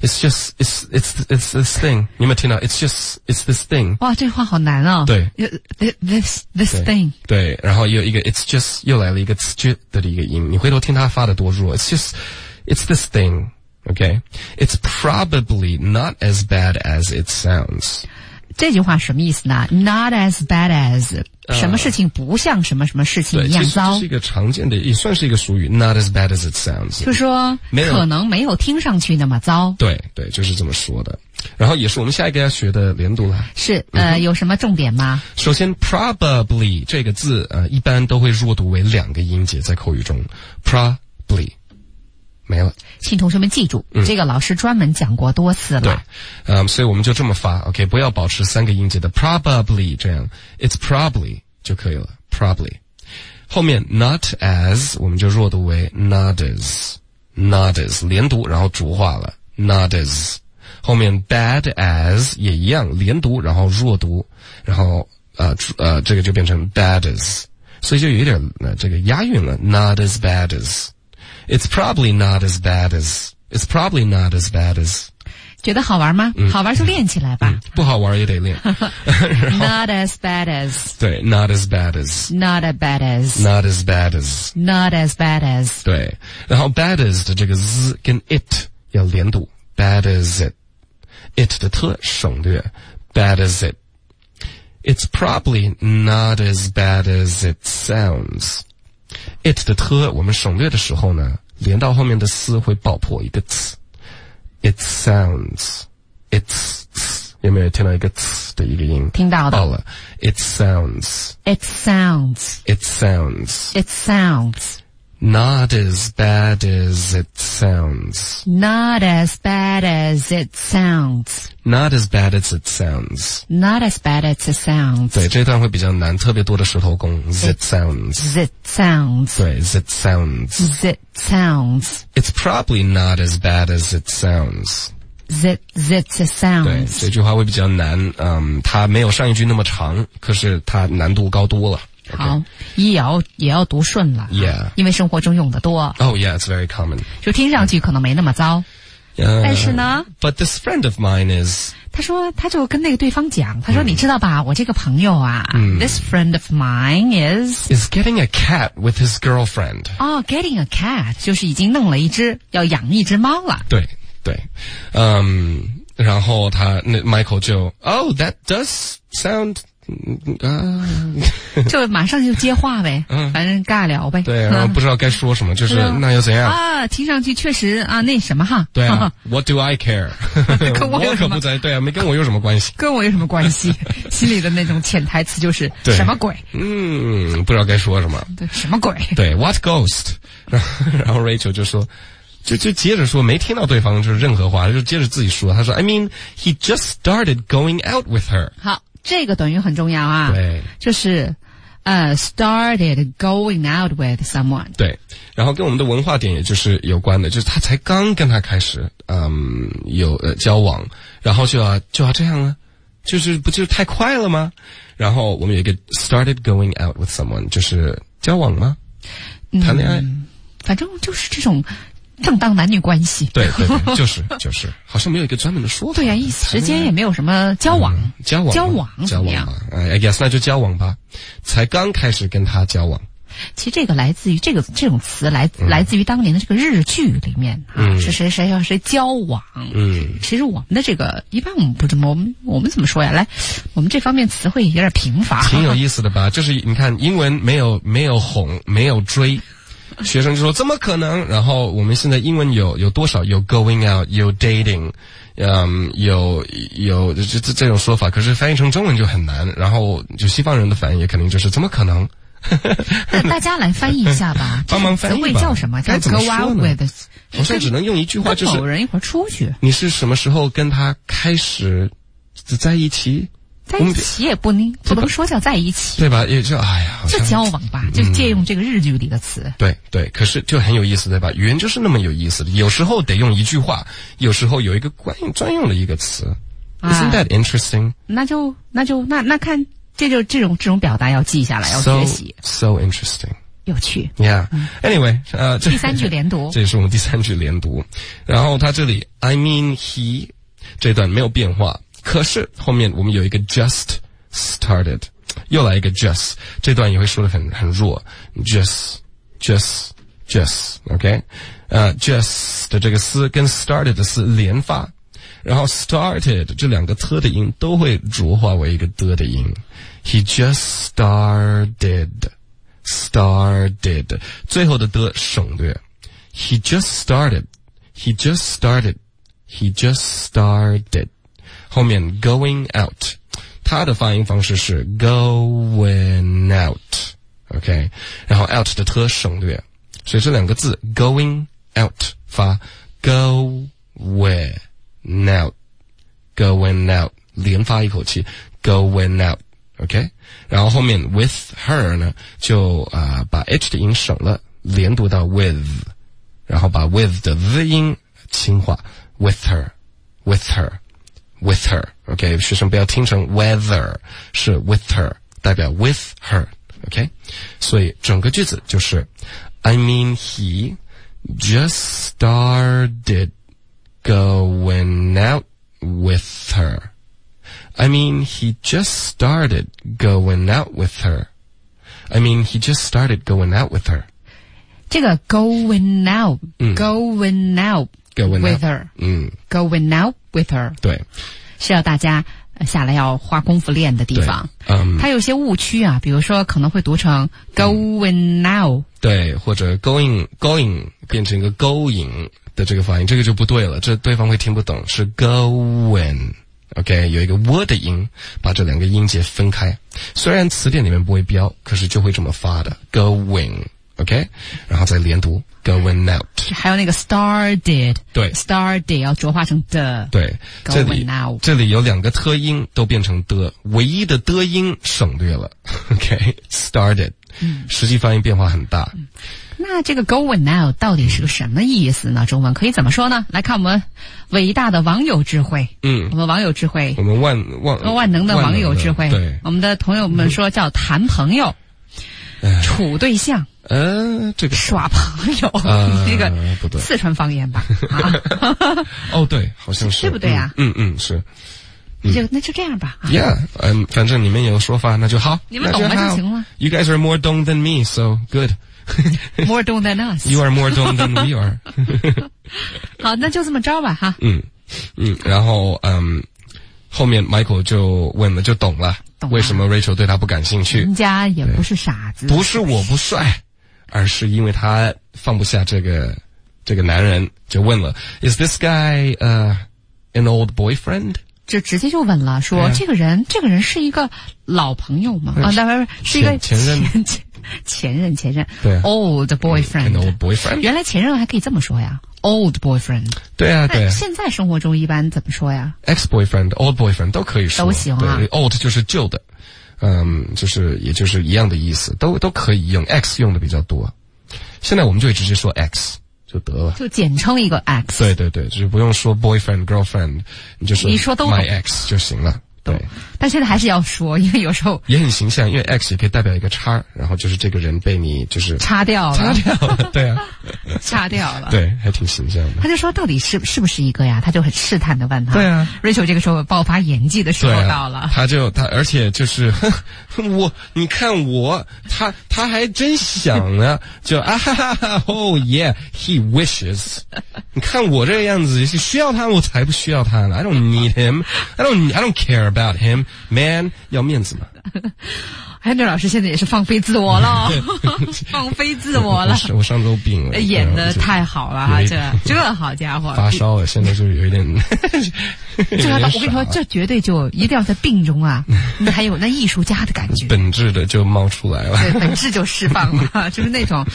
It's just it's it's it's this thing. 你有没有听到 ？It's just it's this thing. 哇，这话好难哦。 对 ，this this thing. 对，然后又一个 it's just 又来了一个 j 的一个音，你回头听它发的多弱。It's just it's this thing. Okay, it's probably not as bad as it sounds. 这句话什么意思呢 ？Not as bad as，、呃、什么事情不像什么什么事情一样糟。 这是一个常见的，也算是一个俗语。Not as bad as it sounds， 就是说可能没有听上去那么糟。 对对，就是这么说的。然后也是我们下一个要学的连读了。 是呃、嗯，有什么重点吗？ 首先 ，probably 这个字呃，一般都会弱读为两个音节，在口语中 ，probably。没了， 请同学们记住、嗯，这个老师专门讲过多次了。 对，嗯，所以我们就这么发 ，OK， 不要保持三个音节的 probably 这样 ，it's probably 就可以了 ，probably。后面 not as 我们就弱读为 not as，not as 连读，然后浊化了 not as。后面 bad as 也一样连读，然后弱读，然后呃呃这个就变成 bad as， 所以就有一点呃这个押韵了 ，not as bad as。It's probably not as bad as. It's probably not as bad as. 觉得好玩吗？嗯、好玩就练起来吧。 嗯、不好玩也得练。 Not as bad as. 对 ，not as bad as. Not as bad as. Not as bad as. Not as bad as. 对，然后 bad as 的这个 z 跟 it 要连读 ，bad as it. it 的特省略 ，bad as it. It's probably not as bad as it sounds.It 的特我们省略的时候呢，连到后面的丝会爆破一个词 ，it sounds, it's 有没有听到一个词的一个音？ 听到的。 爆了 ，it sounds, it sounds, it sounds, it sounds. Not as bad as it sounds. Not as bad as it sounds. Not as bad as it sounds. Not as bad as it sounds. 对，这段会比较难，特别多的舌头功。Zit sounds. Zit sounds. 对 ，zit sounds. Zit sounds. It's probably not as bad as it sounds. Zit zit sounds. 对，这句话会比较难，嗯，它没有上一句那么长，可是它难度高多了。 好，也要也要读顺了 ，Yeah， 因为生活中用的多。 Oh yeah, it's very common. 就听上去可能没那么糟， yeah, 但是呢 ，But this friend of mine is. 他说，他就跟那个对方讲，他说，嗯、你知道吧，我这个朋友啊、嗯、，this friend of mine is is getting a cat with his girlfriend. 哦、oh, ，getting a cat 就是已经弄了一只，要养一只猫了。 对对，嗯，然后他那 Michael 就 ，Oh, that does sound. 啊， 就马上就接话呗，嗯，反正尬聊呗。 对，然后不知道该说什么，就是、嗯、那又怎样啊？听上去确实啊，那什么哈。 对啊，What do I care？ 跟我有什么？ 我可不在，对啊，没跟我有什么关系。 跟我有什么关系？心里的那种潜台词就是什么鬼？ 嗯，不知道该说什么。 对，什么鬼？ 对 ，What ghost？ 然后然后 Rachel 就说。就就接着说，没听到对方就是任何话，就接着自己说。他说 ，I mean, he just started going out with her. 好，这个短语很重要啊。 对， 就是呃、uh, ，started going out with someone. 对，然后跟我们的文化点也就是有关的，就是他才刚跟他开始，嗯，有呃交往，然后就要就要这样了，就是不就太快了吗？然后我们有一个 started going out with someone， 就是交往吗？谈恋爱、嗯， 反正就是这种。正当男女关系， 对对对，就是就是，好像没有一个专门的说法。 对呀、啊，一时间也没有什么交往， 嗯、交往交往交往吧。I guess 那就交往吧，才刚开始跟他交往。 其实这个来自于这个这种词来、嗯、来自于当年的这个日剧里面啊，嗯、是谁谁和谁交往。 嗯， 其实我们的这个一般我们不怎么我们我们怎么说呀？来，我们这方面词汇有点贫乏。 挺有意思的吧？就是你看英文没有没有哄，没有追。学生就说怎么可能？然后我们现在英文有有多少？有 going out， 有 dating， 嗯，有有这这这种说法，可是翻译成中文就很难。然后就西方人的反应也肯定就是怎么可能？ 那大家来翻译一下吧， 帮忙翻译吧。 词汇叫什么？叫 go out with。 好像只能用一句话，就是某人一会儿出去。 你是什么时候跟他开始在一起？ 在一起也不能不能说叫在一起， 对吧？也就哎呀， 就交往吧，就借用这个日剧里的词。 嗯、对对，可是就很有意思，对吧？语言就是那么有意思的，有时候得用一句话，有时候有一个专用专用的一个词。啊、Isn't that interesting？ 那就那就那那看，这就这种这种表达要记下来，要学习。 So, so interesting. 有趣。 Yeah. Anyway, 呃， 第三句连读， 这也是我们第三句连读。然后它这里 I mean he 这段没有变化，可是后面我们有一个 just started， 又来一个 just， 这段也会说得很很弱 ，just just just OK， 呃 just 的这个丝跟 started 的丝连发，然后 started 这两个 t 的音都会浊化为一个的的音。He just started。Started 最后的的省略 He just started He just started He just started 后面 going out 它的发音方式是 going out OK 然后 out 的特省略所以这两个字 going out 发 going out going out 连发一口气 going out OK 然后后面 with her 呢就啊、呃、把 h 的音省了连读到 with 然后把 with 的 the 音轻化 with her with her with her OK 学生不要听成 whether 是 with her 代表 with her OK 所以整个句子就是 I mean he just started going out with her I mean, he just started going out with her. I mean, he just started going out with her. 这个 going out, 嗯 going out going with out her. 嗯 going out with her. 对。 是要大家下来要花功夫练的地方。 嗯。 它有些误区啊，比如说可能会读成 going out。 对，或者 going, going 变成一个 going 的这个发音，这个就不对了，这对方会听不懂，是 going。OK 有一个 w 的音把这两个音节分开虽然词典里面不会标可是就会这么发的 going OK 然后再连读 going out 还有那个 started 对 started 要浊化成的对这里 out 这里有两个特音都变成的唯一的的音省略了 OK started、嗯、实际发音变化很大、嗯那这个 going out 到底是个什么意思呢？中文可以怎么说呢？来看我们伟大的网友智慧。嗯，我们网友智慧， 我们万万万能的网友智慧。 对， 我们的朋友们说叫谈朋友、处对象。 呃，这个耍朋友， 呃、 这个不对， 四川方言吧？啊、 哦，对，好像是， 对不对啊？ 嗯嗯，嗯是。 那就那就这样吧。 Yeah， 嗯，反正你们有说法，那就好。 你们懂了就行了。 You guys are more dumb than me, so good.More dumb than us. You are more dumb than we are. 好，那就这么着吧，哈。 嗯嗯，然后嗯，后面 Michael 就问了，就懂了， 懂了为什么 Rachel 对他不感兴趣？ 人家也不是傻子， 不是我不帅，而是因为他放不下这个这个男人，就问了 ，Is this guy uh an old boyfriend？ 就直接就问了，说、哎、这个人，这个人是一个老朋友吗？啊，当然是一个前任， 前前任，前任， 对 ，old boyfriend，an old boyfriend， 原来前任还可以这么说呀 ，old boyfriend， 对啊，对啊。 现在生活中一般怎么说呀 ？ex boyfriend、old boyfriend 都可以说， 都行啊。 对 ，old 就是旧的，嗯，就是也就是一样的意思，都都可以用 ，ex 用的比较多。现在我们就会直接说 ex。就得了， 就简称一个 X。 对对对，就是不用说 boyfriend girlfriend， 你就说你说都 my ex 就行了。对， 但现在还是要说，因为有时候也很形象，因为 X 也可以代表一个叉，然后就是这个人被你就是叉掉了， 叉掉了，对啊， 叉掉了， 对，还挺形象的。 他就说到底是是不是一个呀？他就很试探的问他。 对啊 ，Rachel 这个时候爆发演技的时候到了， 啊、他就他而且就是我，你看我，他他还真想呢，就啊哈哈哈 ，Oh yeah，he wishes。你看我这个样子，需要他我才不需要他呢 ，I don't need him，I don't I don't care。About him, man， 要面子嘛。 Andrew 老师现在也是放飞自我了，放飞自我了。 我, 我上周病了， 演的太好了哈，这这好家伙， 发烧了，现在就是有一点。 这个我跟你说，这绝对就一定要在病中啊，你还有那艺术家的感觉， 本质的就冒出来了， 对，本质就释放了，就是那种。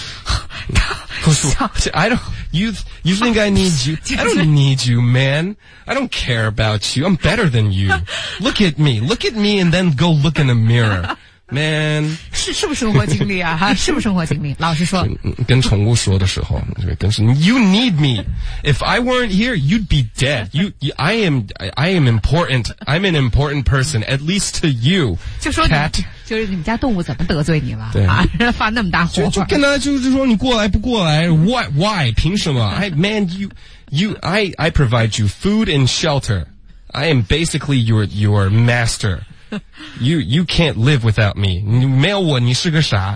I don't. You you think I need you? I don't need you, man. I don't care about you. I'm better than you. Look at me. Look at me, and then go look in the mirror. Man， 是是不是生活经历啊？哈，是不是生活经历？老实说， 跟宠物说的时候，跟是 You need me. If I weren't here, you'd be dead. You, you I am, I am important. I'm an important person, at least to you. 就说 cat， 就是你们家动物怎么得罪你了？ 对啊，发那么大火， 就就跟他就就说你过来不过来 ？Why why？ 凭什么 ？I man you you I I provide you food and shelter. I am basically your your master.You you can't live without me. 你没有我，你是个啥？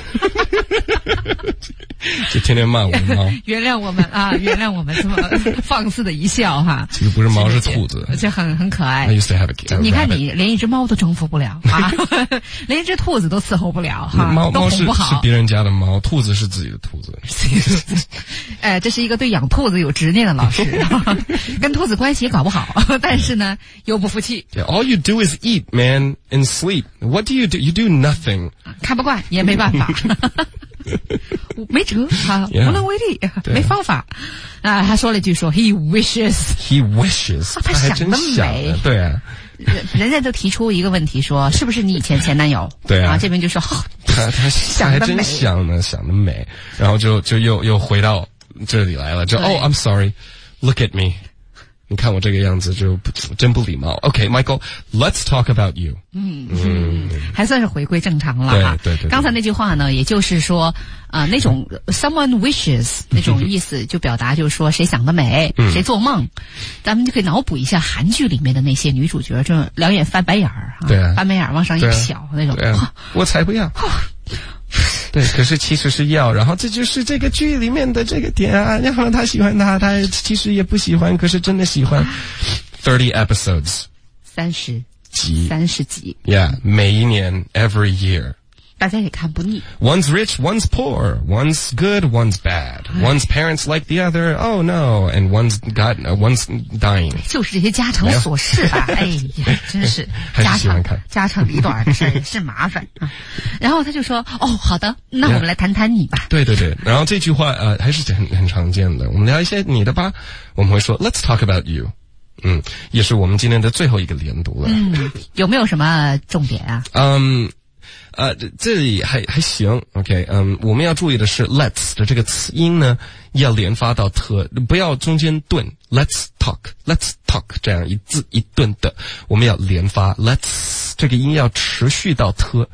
就天天骂我的猫。 原谅我们啊，原谅我们这么放肆的一笑哈。 其实不是猫，是兔子， 这很很可爱。 I used to have a, a 你看你连一只猫都征服不了啊，连一只兔子都伺候不了哈， 猫猫是都哄不好。 是别人家的猫，兔子是自己的兔子。 哎，这是一个对养兔子有执念的老师，跟兔子关系也搞不好，但是呢又不服气。 Yeah, all you do is eat, man, and sleep. What do you do? You do nothing. 看不惯也没办法。没辙啊， Yeah. 无能为力，没方法啊。他说了一句说 ，He wishes， He wishes， 啊、他还真想得想美， 对啊。 人人家就提出一个问题说，是不是你以前前男友？ 对啊， 啊这边就说，哦、 他他他还真想呢，想得美，然后就就又又回到这里来了，就哦、oh, ，I'm sorry，look at me。你看我这个样子就不真不礼貌。OK, Michael, let's talk about you. 嗯嗯，还算是回归正常了哈。 对对 对, 对。 刚才那句话呢，也就是说，啊、呃，那种 someone wishes 那种意思，就表达就是说谁想得美，嗯、谁做梦。咱们就可以脑补一下韩剧里面的那些女主角，就两眼翻白眼儿啊， 对啊， 翻白眼儿往上一瞟、啊、那种。 对啊，我才不要。对，可是其实是要，然后这就是这个剧里面的这个点啊。然后他喜欢他，他其实也不喜欢，可是真的喜欢。Thirty episodes， 三十集， 三十集。 Yeah， 每一年 every year。 大家也看不腻。 One's rich, one's poor. One's good, one's bad. One's parents like the other. Oh no! And one's got, uh, one's dying. 就是这些家常琐事吧。哎呀，真是家长家长里短的事儿是麻烦啊。然后他就说：“哦，好的，那我们来谈谈你吧。” 对对对。然后这句话呃还是很很常见的。我们聊一些你的吧。我们会说 Let's talk about you。嗯，也是我们今天的最后一个连读了。 嗯，有没有什么重点啊？ 嗯。呃，这里还还行 ，OK， 嗯，我们要注意的是 ，let's 的这个词音呢，要连发到特，不要中间顿 ，let's talk，let's talk 这样一字一顿的，我们要连发 ，let's 这个音要持续到特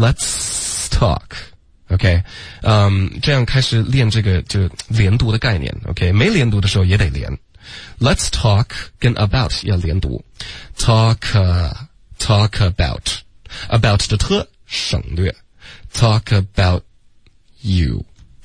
，let's talk，OK， 嗯，这样开始练这个就连读的概念 ，OK， 没连读的时候也得连 ，let's talk 跟 about 要连读 ，talk、uh, talk about，about 的特。省略 talk about you.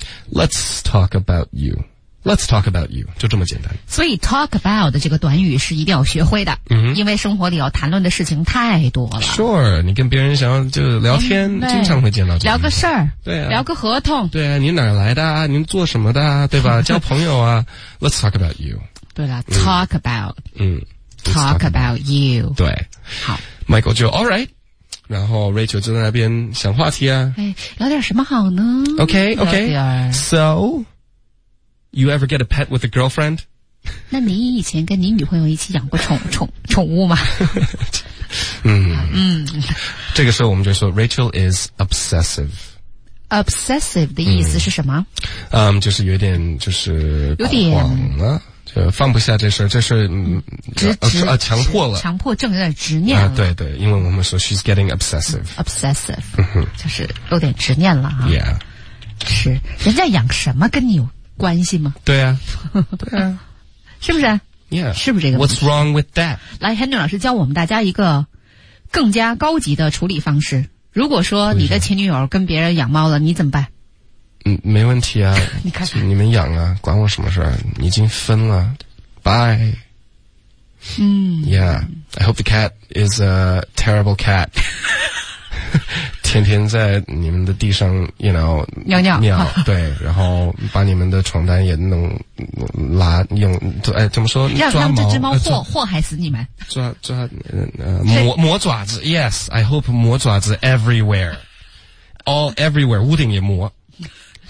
Let's talk about you. Let's talk about you. 就这么简单。 所以 talk about 的这个短语是一定要学会的，嗯，因为生活里要谈论的事情太多了。 Sure， 你跟别人想要就聊天，嗯、经常会见到这个。 聊个事儿， 对啊， 聊个合同， 对啊，你哪儿来的啊？您做什么的啊？对吧？交朋友啊。Let's talk about you. 对了、嗯、，talk about， 嗯 ，talk about you。 对， 好 ，Michael 就 all right。然后 Rachel 就在那边想话题啊。 哎，聊点什么好呢 ？Okay, okay. So, you ever get a pet with a girlfriend? 那你以前跟你女朋友一起养过宠宠宠物吗？ 嗯嗯，这个时候我们就说 Rachel is obsessive。obsessive 的意思是什么？ 嗯， um, 就是有点就是有点狂了。就放不下这事儿，这事嗯， 执执啊强迫了， 强迫症有点执念了、 啊。对对，因为我们说 she's getting obsessive，obsessive， 嗯、就是有点执念了啊。 Yeah， 是人家养什么跟你有关系吗？ 对啊，对啊， 是不是 ？Yeah， 是不是这个 ？What's wrong with that？ 来 ，Henry 老师教我们大家一个更加高级的处理方式。如果说你的前女友跟别人养猫了，你怎么办？ 嗯，没问题啊， 你看看你们养啊，管我什么事儿？你已经分了 ，Bye。 嗯 ，Yeah， I hope the cat is a terrible cat 。天天在你们的地上 ，you know， 尿尿尿，对，然后把你们的床单也弄拉用，哎，怎么说？ 让让这只猫呃、 祸祸害死你们。 抓抓呃磨磨爪子 ，Yes，I hope 磨爪子 everywhere，all everywhere， 屋顶也磨。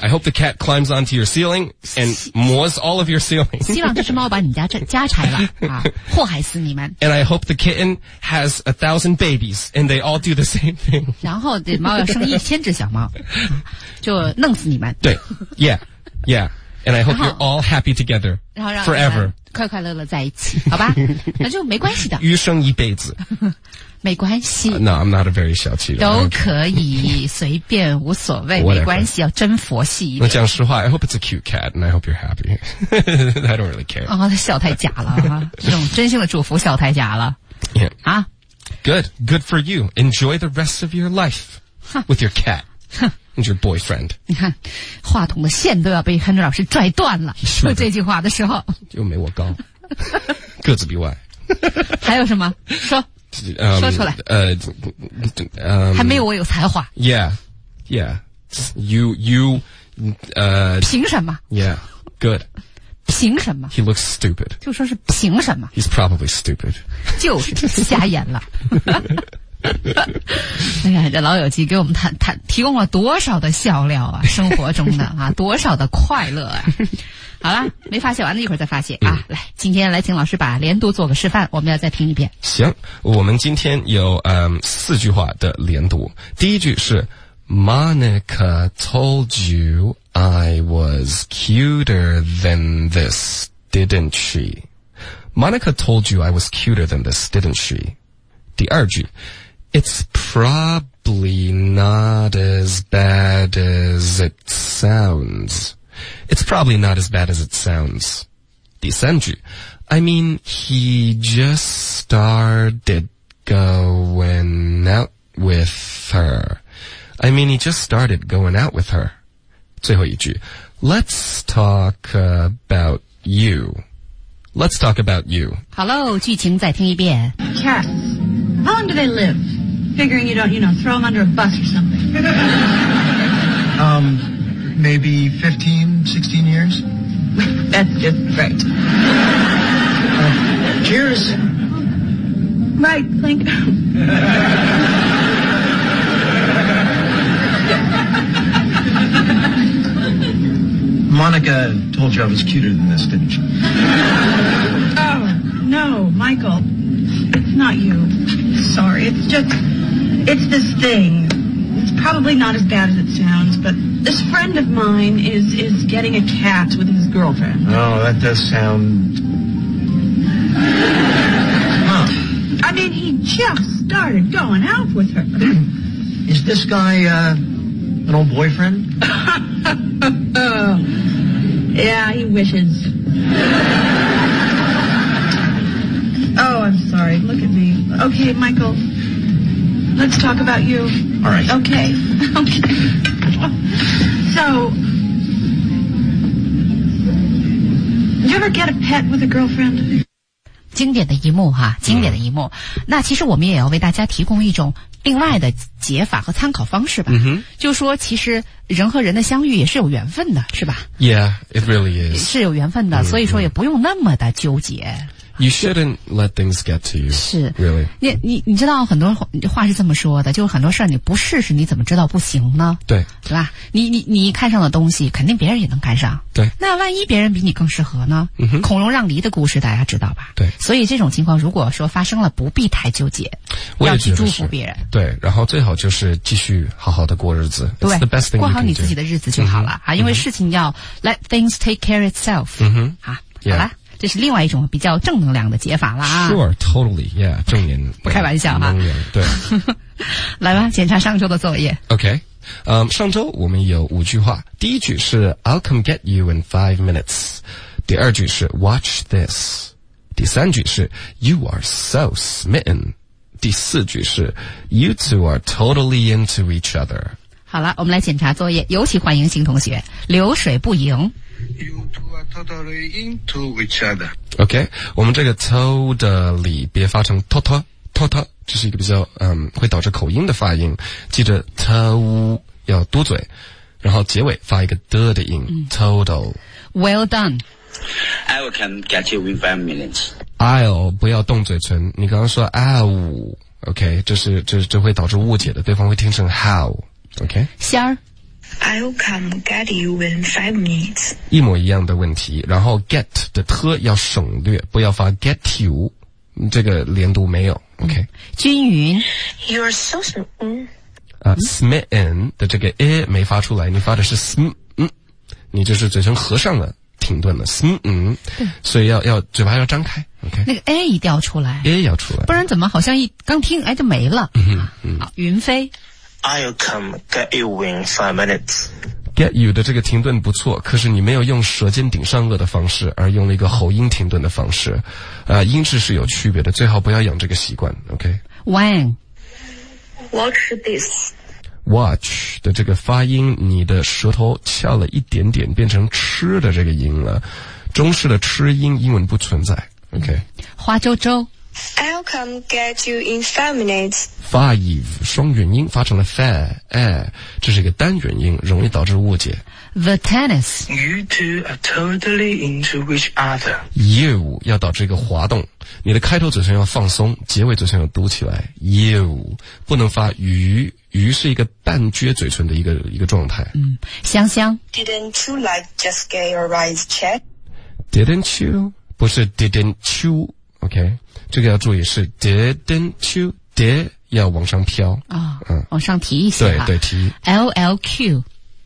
I hope the cat climbs onto your ceiling and mows all of your ceiling. 希望这只猫把你们家这家拆了啊，祸害死你们。 And I hope the kitten has a thousand babies and they all do the same thing. 然后这猫要生一千只小猫，就弄死你们。 对 ，Yeah, yeah. And I hope you're all happy together 然后让 forever. 快快乐乐在一起，好吧？那就没关系的。 余生一辈子。 没关系。 Uh, no, I'm not a very 小气人。 都可以，随便无所谓，没关系，要真佛系一点。 我讲实话 ，I hope it's a cute cat, and I hope you're happy. I don't really care. 啊，笑太假了啊！这种真心的祝福笑太假了。 Yeah. 啊 Good, good for you. Enjoy the rest of your life with your cat and your boyfriend. 你看，话筒的线都要被亨利老师拽断了。说这句话的时候， 又没我高，个子比我矮。 还有什么？说。 Um, 说出来。 呃，呃， 还没有我有才华。 Yeah, yeah. You, you, 呃， 凭什么 ？Yeah, good. 凭什么 ？He looks stupid. 就说是凭什么 ？He's probably stupid. 就是瞎眼了。哎呀，这老友记给我们谈谈提供了多少的笑料啊，生活中的啊，多少的快乐啊。好了，没发泄完了，一会儿再发泄啊！嗯、来，今天来请老师把连读做个示范，我们要再听一遍。 行，我们今天有嗯四句话的连读。第一句是 Monica told you I was cuter than this, didn't she? Monica told you I was cuter than this, didn't she? 第二句 It's probably not as bad as it sounds.It's probably not as bad as it sounds. 第三句 I mean, he just started going out with her. I mean, he just started going out with her. 最后一句 Let's talk about you. Let's talk about you. 好喽，剧情再听一遍。 Cats. How long do they live? Figuring you don't, you know, throw them under a bus or something. Um...Maybe fifteen, sixteen years. That's just great. Uh, cheers. Right, Clink. Monica told you I was cuter than this, didn't she? Oh, no, Michael. It's not you. Sorry, it's just... It's this thing. It's probably not as bad as it sounds, but this friend of mine is is getting a cat with his girlfriend. Oh, that does sound... Huh. I mean, he just started going out with her. Is this guy, uh, an old boyfriend? Yeah, he wishes. Oh, I'm sorry. Look at me. Okay, Michael. Let's talk about you. All right. Okay. Okay. So, did you ever get a pet with a girlfriend? 经典的一幕哈，经典的一幕。嗯、那其实我们也要为大家提供一种另外的解法和参考方式吧。嗯、就是说，其实人和人的相遇也是有缘分的，是吧 ？Yeah, it really is. 是有缘分的，嗯、所以说也不用那么的纠结。 You shouldn't let things get to you. 是 really. 你你你知道很多话是这么说的，就是很多事儿你不试试你怎么知道不行呢？ 对， 对吧？你你你看上的东西，肯定别人也能看上。 对， 那万一别人比你更适合呢？嗯、孔融让梨的故事大家知道吧？ 对， 所以这种情况如果说发生了，不必太纠结，要去祝福别人。 对，然后最好就是继续好好的过日子。 对， the best thing 过好你自己的日子就好了、嗯、啊，因为事情要 let things take care itself。嗯哼，啊，好了。这是另外一种比较正能量的解法了啊 ！Sure, totally, yeah， 正言不开玩笑哈。 对， 来吧，检查上周的作业。 OK， 嗯、um, ，上周我们有五句话，第一句是 I'll come get you in five minutes， 第二句是 Watch this， 第三句是 You are so smitten， 第四句是 You two are totally into each other。 好了，我们来检查作业，有请欢迎新同学，流水不赢。 You two are totally into each other. OK， 我们这个 totally 别发成 tot tot， 这是一个比较嗯会导致口音的发音，记着 to 要嘟嘴，然后结尾发一个的的音、嗯、total。 Well done. I will come get you in five minutes. I'll 不要动嘴唇，你刚刚说 I'll，OK， 这是这这会导致误解的，对方会听成 how。OK， 仙儿。 I'll come get you in five minutes. 一模一样的问题，然后 get 的 t 要省略，不要发 get you， 这个连读没有 OK。 均匀 You're so smitten. 啊 smitten 的这个 a 没发出来，你发的是 sm， 嗯，你就是嘴唇合上了，停顿了 sm， 嗯，所以要要嘴巴要张开 OK。 那个 a 一定要出来， a 要出来， 不然怎么好像一刚听哎就没了。 嗯嗯。 好，云飞 I'll come get you in five minutes. get you 的这个停顿不错，可是你没有用舌尖顶上颚的方式，而用了一个喉音停顿的方式，呃，音质是有区别的，最好不要养这个习惯 OK。 Wang Watch this. watch 的这个发音，你的舌头翘了一点点，变成吃的这个音了，中式的吃音英文不存在 OK。 花周周 I'll come get you in five minutes. five 双元音发成了 fa， 哎，这是一个单元音，容易导致误解。 The tennis You two are totally into each other. you 要导致一个滑动，你的开头嘴唇要放松，结尾嘴唇要嘟起来。you 不能发鱼，鱼是一个半撅嘴唇的一个一个状态。 嗯，香香 Didn't you like just get your eyes checked? Didn't you 不是 didn't you OK， 这个要注意是 didn't you did 要往上飘啊、哦嗯， 往上提一些哈。 对对提。 L L Q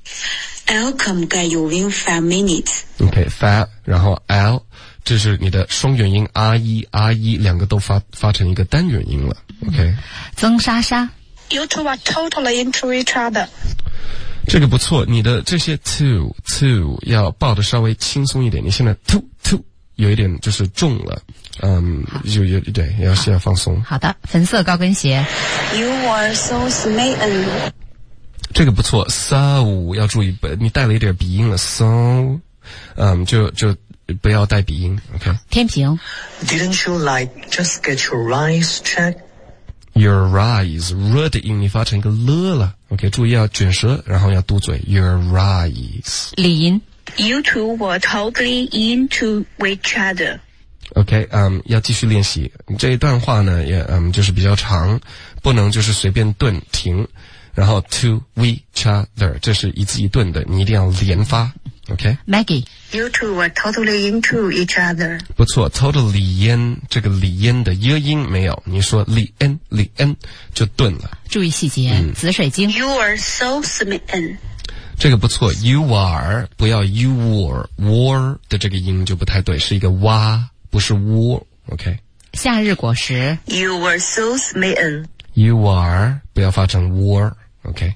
I'll come get you in five minutes. OK fa 然后 l 这是你的双元音 r 一 r 一两个都发发成一个单元音了 OK。 曾莎莎 You two are totally into each other. 这个不错，你的这些 to to 要报的稍微轻松一点，你现在 to to 有一点就是重了，嗯，有有对，要先要放松。 好的，粉色高跟鞋 You are so smitten. 这个不错 so 要注意，你带了一点鼻音了 so， 嗯，就就不要带鼻音 OK。 天平 Didn't you like just get your eyes checked? Your eyes r 的音你发成一个了了 OK， 注意要卷舌，然后要嘟嘴 Your eyes。 李银 You two were totally into each other. OK， 嗯，要继续练习这一段话呢，也嗯就是比较长，不能就是随便顿停，然后 to each other 这是一字一顿的，你一定要连发 OK。 Maggie You two were totally into each other. 不错 totally 烟这个李烟的耶音没有，你说李恩李恩就顿了。 注意细节、 嗯紫水晶 You are so smitten. 这个不错 you are 不要 you were war 的这个音就不太对，是一个哇不是 war OK。 夏日果实 You were so smitten. You are 不要发成 war OK。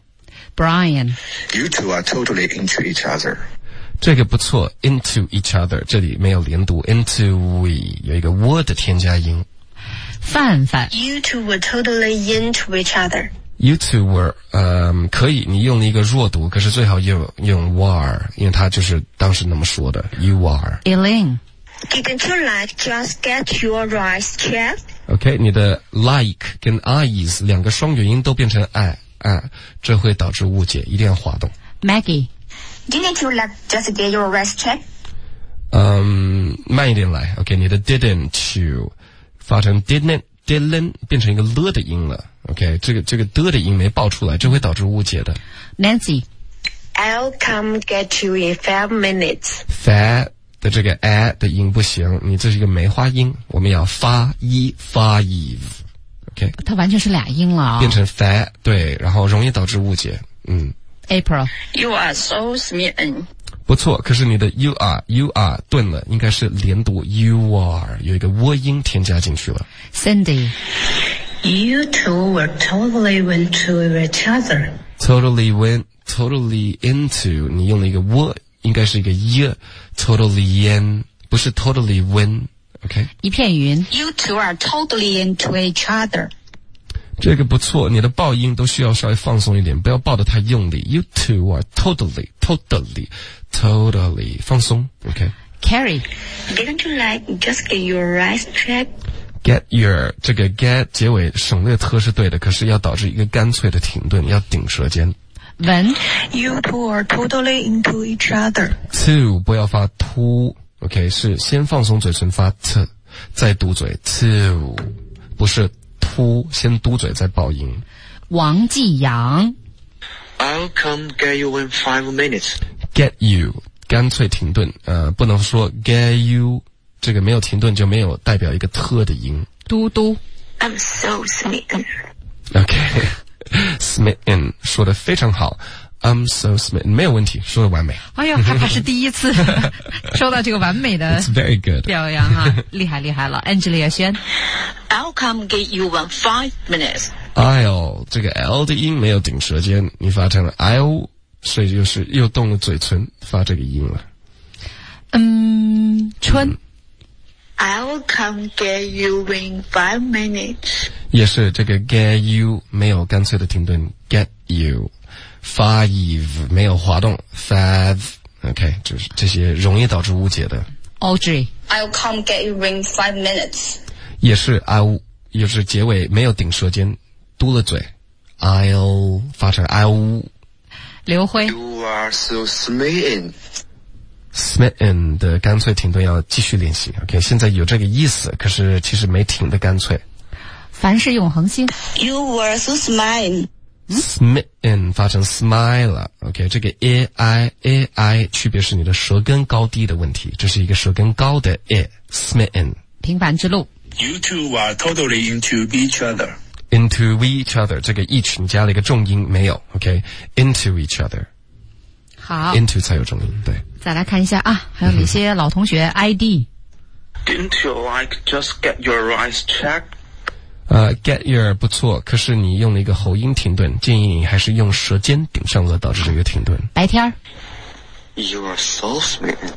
Brian You two are totally into each other. 这个不错 into each other 这里没有连读 into we 有一个 word 的添加音。 范范 You two were totally into each other. You two were 嗯可以你用了一个弱读，可是最好用用 were 因为他就是当时那么说的 You are。 Elaine Didn't you like just get your eyes checked? OK， 你的 like 跟 eyes 两个双元音都变成 i i， 这会导致误解，一定要滑动。 Maggie Didn't you like just get your eyes checked? 嗯，慢一点来 OK， 你的 didn't you 发成 didn't didn't 变成一个了的音了 OK， 这个这个的的音没爆出来，这会导致误解的。 Nancy I'll come get you in five minutes. fa 的这个 a 的音不行，你这是一个梅花音，我们要发一发 eve OK， 它完全是俩音了啊、 变成 fa 对，然后容易导致误解。嗯 April You are so smitten. 不错，可是你的 you are you are 顿了，应该是连读 you are 有一个窝音添加进去了。 Cindy You two were totally into each other. totally went totally into 你用了一个窝，应该是一个 y totally in 不是 totally win OK。 一片云 You two are totally into each other. 这个不错，你的爆音都需要稍微放松一点，不要爆得太用力。 You two are totally totally totally 放松 OK。 Carrie Didn't you like just get your eyes checked? Get your 这个 get 结尾省略特是对的，可是要导致一个干脆的停顿，要顶舌尖。 文 You two are totally into each other. to 不要发 to OK， 是先放松嘴唇发 t 再嘟嘴 to 不是 to 先嘟嘴再爆音。 王继阳 I'll I'll come get you in five minutes. Get you 干脆停顿，呃，不能说 get you 这个没有停顿就没有代表一个特的音。 嘟嘟 I'm so smitten. OK，smitten 说的非常好。I'm so smitten 没有问题，说的完美。 哎呀，还还是第一次收到这个完美的 It's very good 表扬啊，厉害厉害了 ，Angelia 轩。 I'll come get you in five minutes. I'll 这个 L 的音没有顶舌尖，你发成了 I'll， 所以就是又动了嘴唇发这个音了。 嗯，春。 I'll come get you in five minutes. 也是这个 get you 没有干脆的停顿 ，get you。five 没有滑动 ，five。OK， 就是这些容易导致误解的。 Audrey I'll come get you in five minutes. 也是 I'll， 也是结尾没有顶舌尖，嘟了嘴 ，I'll 发成 I'll。 刘辉 You are so smitten.smitten 的干脆停顿要继续练习 ，OK， 现在有这个意思，可是其实没停的干脆。 凡是永恒星 You were so smitten.smitten 发成 smile 了 ，OK， 这个 a i a i 区别是你的舌根高低的问题，这是一个舌根高的 a，smitten。 平凡之路 You two are totally into each other. into each other 这个 each 你加了一个重音没有 ，OK，into each other。 好 into 才有重音，对。 再来看一下啊，还有哪些老同学 I D Didn't you like just get your eyes checked? 呃、uh, ，get your 不错，可是你用了一个喉音停顿，建议你还是用舌尖顶上颚导致这个停顿。 白天儿 You are so smitten.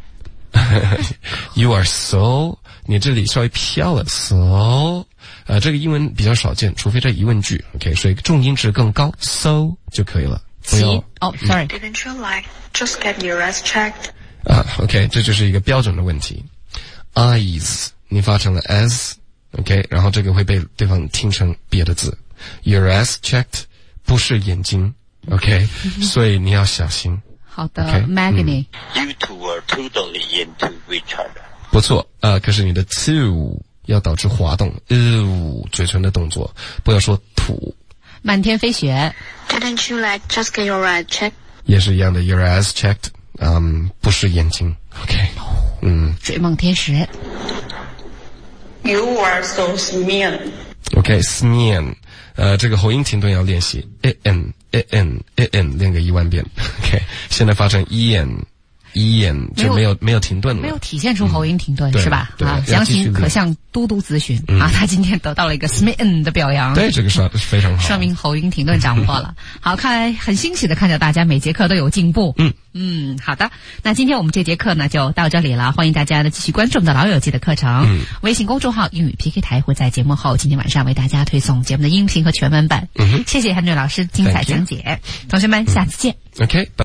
You are so 你这里稍微飘了 so 呃，这个英文比较少见，除非这疑问句 OK， 所以重音值更高 so 就可以了。不要哦 sorry Didn't you like just get your eyes checked? 啊 OK， 这就是一个标准的问题。Eyes 你发成了 as。OK， 然后这个会被对方听成别的字。Your eyes checked 不是眼睛 ，OK， 所以你要小心。 好的 okay, Maggie、 嗯、You two are totally into each other. 不错，呃，可是你的 to 要导致滑动，呃，嘴唇的动作，不要说土。 满天飞雪 Didn't you like just get your eyes checked? 也是一样的 ，Your eyes checked， 嗯，不是眼睛 ，OK， 嗯。 追梦天使。 You are so smitten. OK， smitten， 呃，这个喉音停顿要练习 ，a n a n a n 练个一万遍 ，OK， 现在发成 e n e n 就没有没有停顿了， 没有体现出喉音停顿、 嗯、 是吧？啊，详情可向嘟嘟咨询、嗯、啊。他今天得到了一个 smitten 的表扬， 对，这个说非常好， 说明喉音停顿掌握了。好，看来很欣喜的看着大家每节课都有进步。 嗯嗯，好的，那今天我们这节课呢就到这里了，欢迎大家呢继续关注我们的老友记的课程。 嗯， 微信公众号英语 P K 台会在节目后今天晚上为大家推送节目的音频和全文本。 嗯哼， 谢谢韩瑞老师精彩讲解，同学们下次见。 OK。